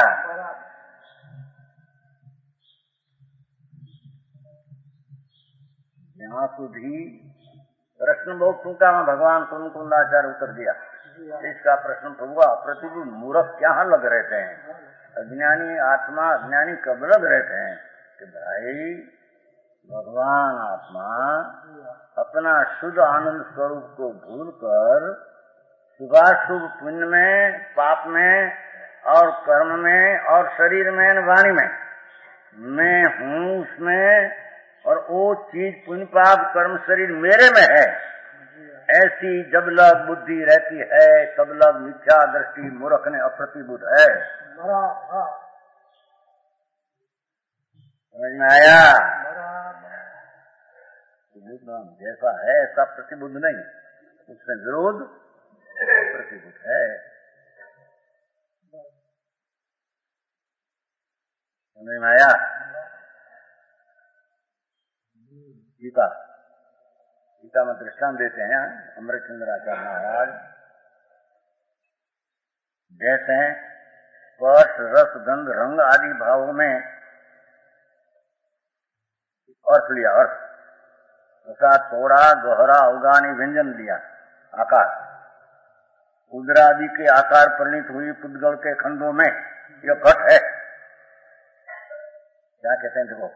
यहाँ सुधी प्रश्न बहुत टूका में भगवान कुंकुंदाचार्य उत्तर दिया। इसका प्रश्न हुआ प्रतिबुद्ध मूर्ख क्या लग रहते हैं, अज्ञानी आत्मा अज्ञानी कब लग रहते हैं कि भाई भगवान आत्मा अपना शुद्ध आनंद स्वरूप को भूलकर शुभाशुभ पुण्य में पाप में और कर्म में और शरीर में वाणी में मैं हूँ उसमें, और वो चीज पुण्य पाप कर्म शरीर मेरे में है, ऐसी जब लग बुद्धि रहती है तब लग मिथ्या दृष्टि मूर्ख ने अप्रतिबुद्ध है। समझ में आया? जैसा है ऐसा प्रतिबुद्ध नहीं, उससे विरोध प्रतिबुद्ध है। समझ में आया? गीता गीता में दृष्टांत देते हैं अमृतचंद्र आचार्य महाराज, जैसे स्पर्श रस गंध रंग आदि भावों में अर्थ लिया, अर्थ उसका थोड़ा गहरा अवगानी व्यंजन दिया, आकार उदर आदि के आकार परिणित हुई पुद्गल के खंडों में यह घट है। क्या कहते हैं देखो,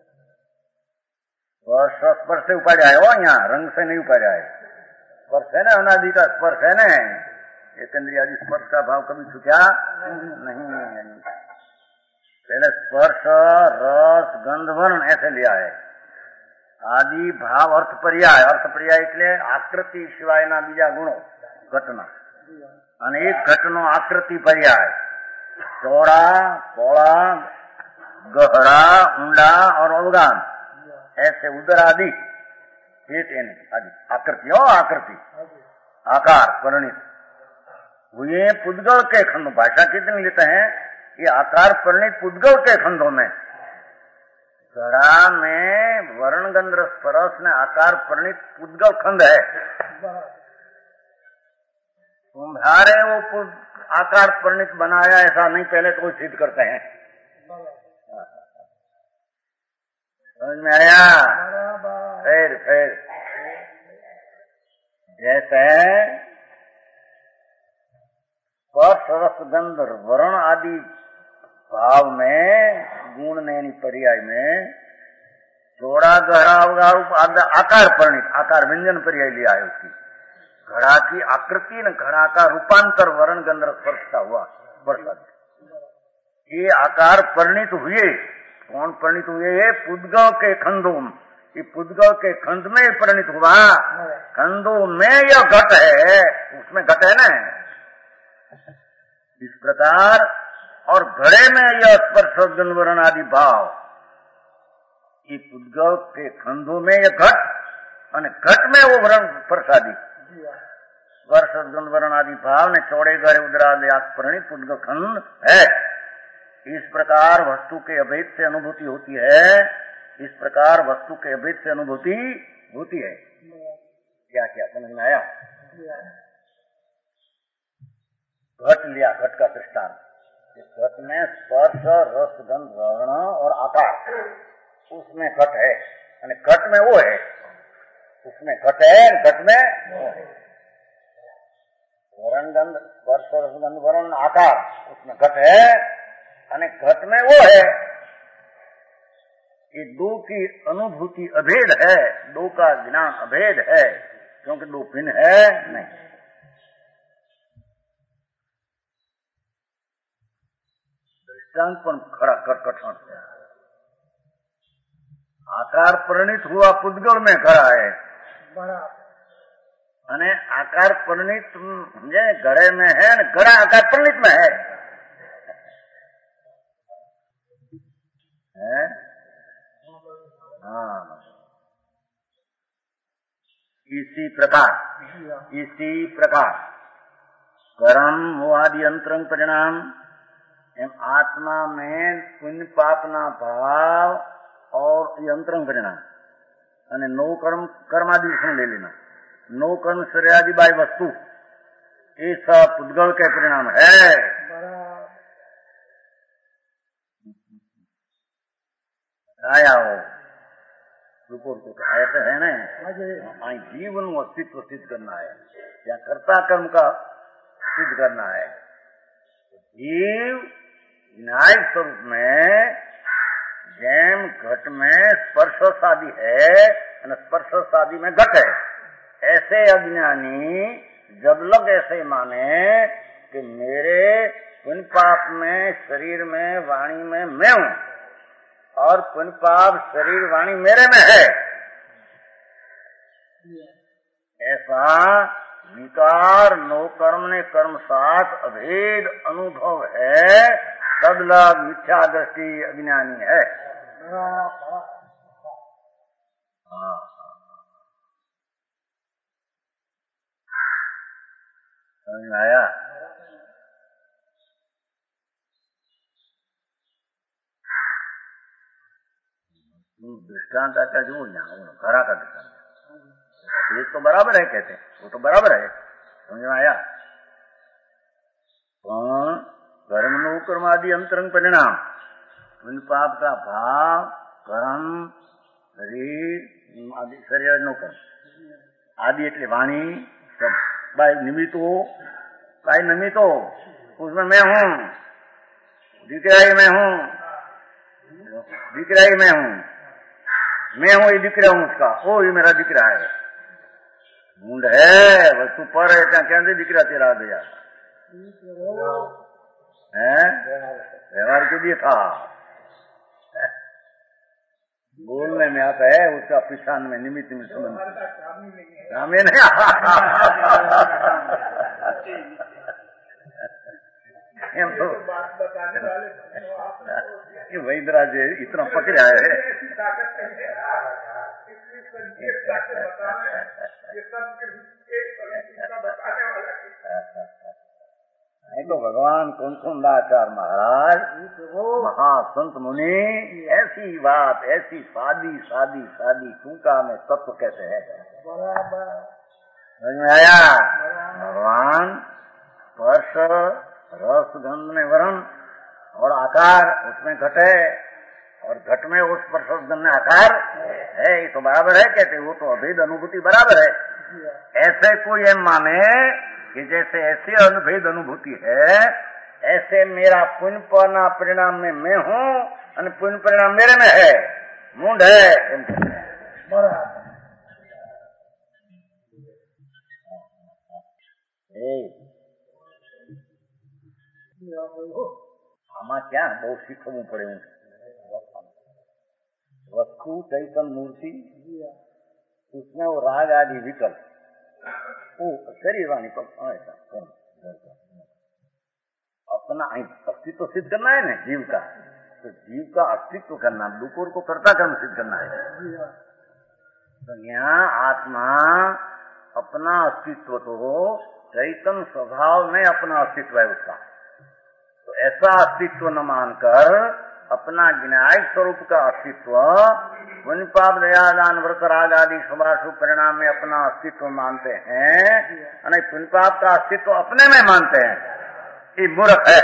स्पर्श से उपाय आए हो, यहाँ रंग से नहीं उपाय आए, स्पर्श है ना, अनादि का स्पर्श है ना, एक इंद्रिय आदि स्पर्श का भाव कभी छुट्या नहीं। पहले स्पर्श रस गंध वर्ण ऐसे लिया है, आदि भाव अर्थ पर्याय, अर्थ पर्याय એટલે આકૃતિ સિવાયના બીજા ગુણો ઘટના, અને એક ઘટનો આકૃતિ પર્યાય ચોળા પોળા गहरा, ऊंडा और अवगान, ऐसे उदर आदि पेट आदि आकृति और आकृति आकार परिणित हुए पुद्गल के खंड। भाषा कितने लेते हैं ये आकार परिणित पुद्गल के खंडों में। घड़ा में वर्ण गंध रस परस में आकार परिणित पुद्गल खंड है। तुम्हारे वो आकार परिणित बनाया ऐसा नहीं, पहले तो सिद्ध करते हैं। समझ में आया? फिर फिर जैसे स्पर्श रस गंध वर्ण आदि भाव में गुण नैनी पर्याय में चौड़ा गहरा अवगार आकार परिणित आकार व्यंजन पर्याय लिया है उसकी। घड़ा की आकृति न घड़ा का रूपांतर वर्ण गंध स्पर्श का हुआ। ये आकार परिणित हुए, कौन परिणित हुए? पुद्गल के खंडों। ये पुद्गल के खंड में परिणित हुआ। खंडों में यह घट है, उसमें घट है ना इस प्रकार। और घड़े में यह स्पर्श गंध वर्ण आदि भाव, ये पुद्गल के खंडों में यह घट और घट में वो वर्ण स्पर्श आदि स्पर्श गंध वर्ण आदि भाव ने चौड़े गहरे उदरा परिणित पुद्गल खंड है। इस प्रकार वस्तु के अभेद से अनुभूति होती है। इस प्रकार वस्तु के अभेद से अनुभूति होती है। क्या क्या समझ में आया? घट लिया, घट का दृष्टांत। इस घट में स्पर्श रस गंध वर्ण और आकार, उसमें घट है, यानी घट में वो है, उसमें घट है, घट में वो है। वर्ण गंध स्पर्श रस गंध वर्ण आकार, उसमें घट है यानी घट में वो है। ये दो की अनुभूति अभेद है, दो का ज्ञान अभेद है, क्योंकि दो भिन्न है नहीं। दृष्टांत पर खड़ा कर कठिन है। आकार परिणित हुआ पुद्गल में खड़ा है, અને आकार परिणित समझे घड़े में है, घड़ा आकार परिणित में है, है? हाँ, इसी प्रकार इसी प्रकार कर्म आदि अंतरंग परिणाम एम आत्मा में पुण्य पापना भाव और ये अंतरंग परिणाम અને નો કર્મ કર્માદि શું ले लेना, नो कर्म श्रेयादि बाय वस्तु, ये सब पुद्गल के परिणाम है। आया हो रुको रुको आया तो है ना, जीवन व अस्तित्व सिद्ध करना है या कर्ता कर्म का सिद्ध करना है। जीव न्याय स्वरूप में जैम घट में स्पर्श शादी है, स्पर्श शादी में घट है, ऐसे अज्ञानी जब लग ऐसे माने कि मेरे पुण्य पाप में शरीर में वाणी में मैं हूं और पुण्य पाप शरीर वाणी मेरे में है, ऐसा विकार नो कर्म ने कर्म साथ अभेद अनुभव है, तब लग मिथ्या दृष्टि अज्ञानी है। हाँ, समझ में आया? दृष्टांत आता जो यहाँ घड़ा का दृष्टांत, ये तो बराबर है कहते हैं, वो तो बराबर है, समझ में आया? कौन कर्म नो कर्म आदि अंतरंग परिणाम, पुण्य पाप का भाव कर्म शरीर आदि शरीर नो कर्म आदि એટલે वाणी सब बाय निमित्त हो, बाय निमित्त हो, उसमें मैं हूँ, दिख रहा है मैं हूँ, दिख रहा है मैं हूँ, मैं हूँ ये दिख रहा हूँ उसका, ओ ये मेरा दिख रहा है, मुंड है वस्तु पर है, क्या क्या दिख रहा तेरा दिया है, व्यवहार के लिए था, बोलने में आता है उसका पिछान में निमित्त में संबंध हमें नहीं वैदरा जी इतना पकड़ा है। नहीं तो भगवान कुंकुंदाचार्य महाराज महासंत मुनि ऐसी बात, ऐसी सादी सादी सादी टूका में तत्व कहते हैं। समझ में आया? भगवान स्पर्श रस गंध में वर्ण और आकार उसमें घट है, और घट में उस स्पर्श गंध में आकार है, ये तो बराबर है कहते, वो तो अभेद अनुभूति बराबर है। ऐसे कोई ये माने कि जैसे ऐसी अनुभेद अनुभूति है, ऐसे मेरा पुण्य पाना परिणाम में मैं हूँ और पुण्य परिणाम मेरे में है, मुंड है। આમાં ક્યાં બહુ શીખવું પડે। वस्तु चैतन्य मूर्ति उसमें वो राग आदि विकल्प वो शरीर वाणी पर अपना अस्तित्व सिद्ध करना है ना जीव का, तो जीव का अस्तित्व करना, दुकोर को कर्ता कर्म सिद्ध करना है। तो यहाँ आत्मा अपना अस्तित्व तो चैतन्य स्वभाव में अपना अस्तित्व है उसका, तो ऐसा अस्तित्व न मानकर अपना ज्ञायक स्वरूप का अस्तित्व पुण्य पाप दयादान व्रत राग आदि शुभाशुभ परिणाम में अपना अस्तित्व मानते हैं, और पुण्य पाप का अस्तित्व अपने में मानते हैं, ये मूर्ख है।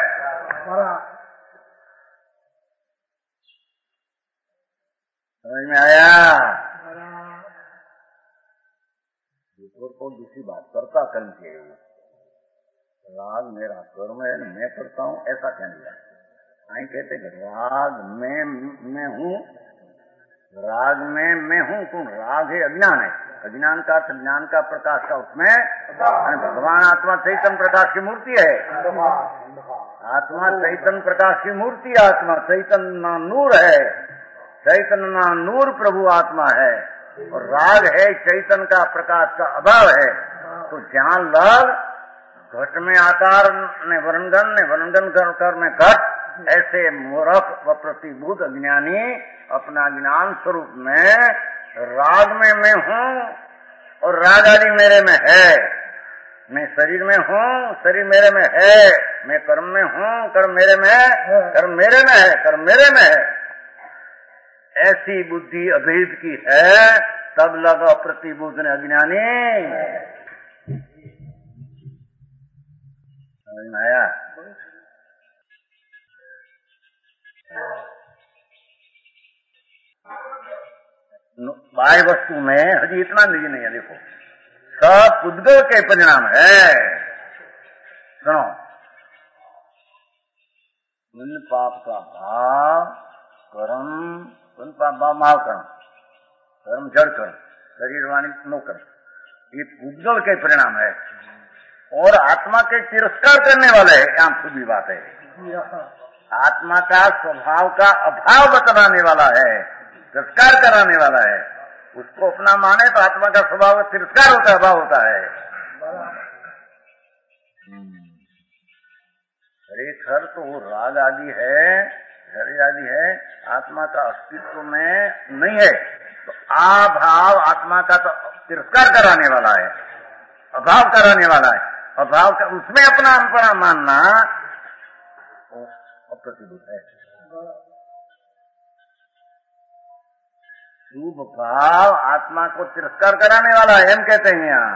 समझ में आया? दूसरों को दूसरी बात करता कर्म किए, राग मेरा कर्म है, मैं करता हूँ ऐसा कहने लगा। आई कहते राग में मैं हूँ, राग में मैं हूँ, कौन? राग है अज्ञान है, अज्ञान का ज्ञान का प्रकाश का उसमें भगवान आत्मा चैतन्य प्रकाश की मूर्ति है। आत्मा चैतन्य प्रकाश की मूर्ति, आत्मा चैतन्य नूर है, चैतन्य नूर प्रभु आत्मा है, और राग है चैतन्य का प्रकाश का अभाव है। तो जहाँ लग घट में आकार ने वर्णगन ने वर्णगन कर, कर में घट, ऐसे मूर्ख व प्रतिबुद्ध अज्ञानी अपना ज्ञान स्वरूप में राग में मैं हूँ और राग आदि मेरे में है, मैं शरीर में हूँ शरीर मेरे में है, मैं कर्म में हूँ कर्म मेरे में है, कर्म मेरे में है, कर्म मेरे में है, ऐसी बुद्धि अभेद की है। तब लगा प्रतिबुद्ध ने अज्ञानी। समझ में आया? बाह्य वस्तु में हजी इतना नहीं नहीं है, देखो सब उद्गल के परिणाम है। सुनो, पुण्य पाप का भाव कर्म, पुण्य पाप भाव भाव कर्म, कर्म जड़ कर्म, शरीर वाणी नो कर्म, ये उद्गल के परिणाम है, और आत्मा के तिरस्कार करने वाले है। यहाँ खुदी बात है, आत्मा का स्वभाव का अभाव बतलाने वाला है, तिरस्कार कराने वाला है। उसको अपना माने तो आत्मा का स्वभाव तिरस्कार होता है, अभाव होता है। खरेखर तो वो राग आदि है, शरीर आदि है, आत्मा का अस्तित्व में नहीं है, तो अभाव आत्मा का तो तिरस्कार कराने वाला है, अभाव कराने वाला है। अभाव का उसमें अपना अपना मानना अप्रतिबुद्ध है। शुभ भाव आत्मा को तिरस्कार कराने वाला है, हम कहते हैं यहाँ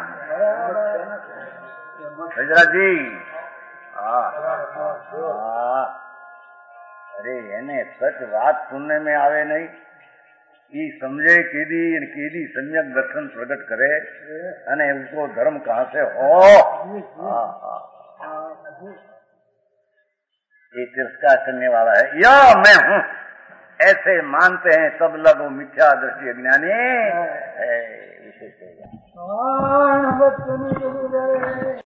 हजरत जी। आ, आ, अरे એને સચ વાત સુનने में आवे नहीं, ये समझे केदी केदी सम्यक दर्शन प्रकट करे, अने उसको धर्म कहाँ से हो। ये तिरस्कार करने वाला है, या मैं हूँ ऐसे मानते हैं सब लोग मिथ्या दृष्टि अज्ञानी है।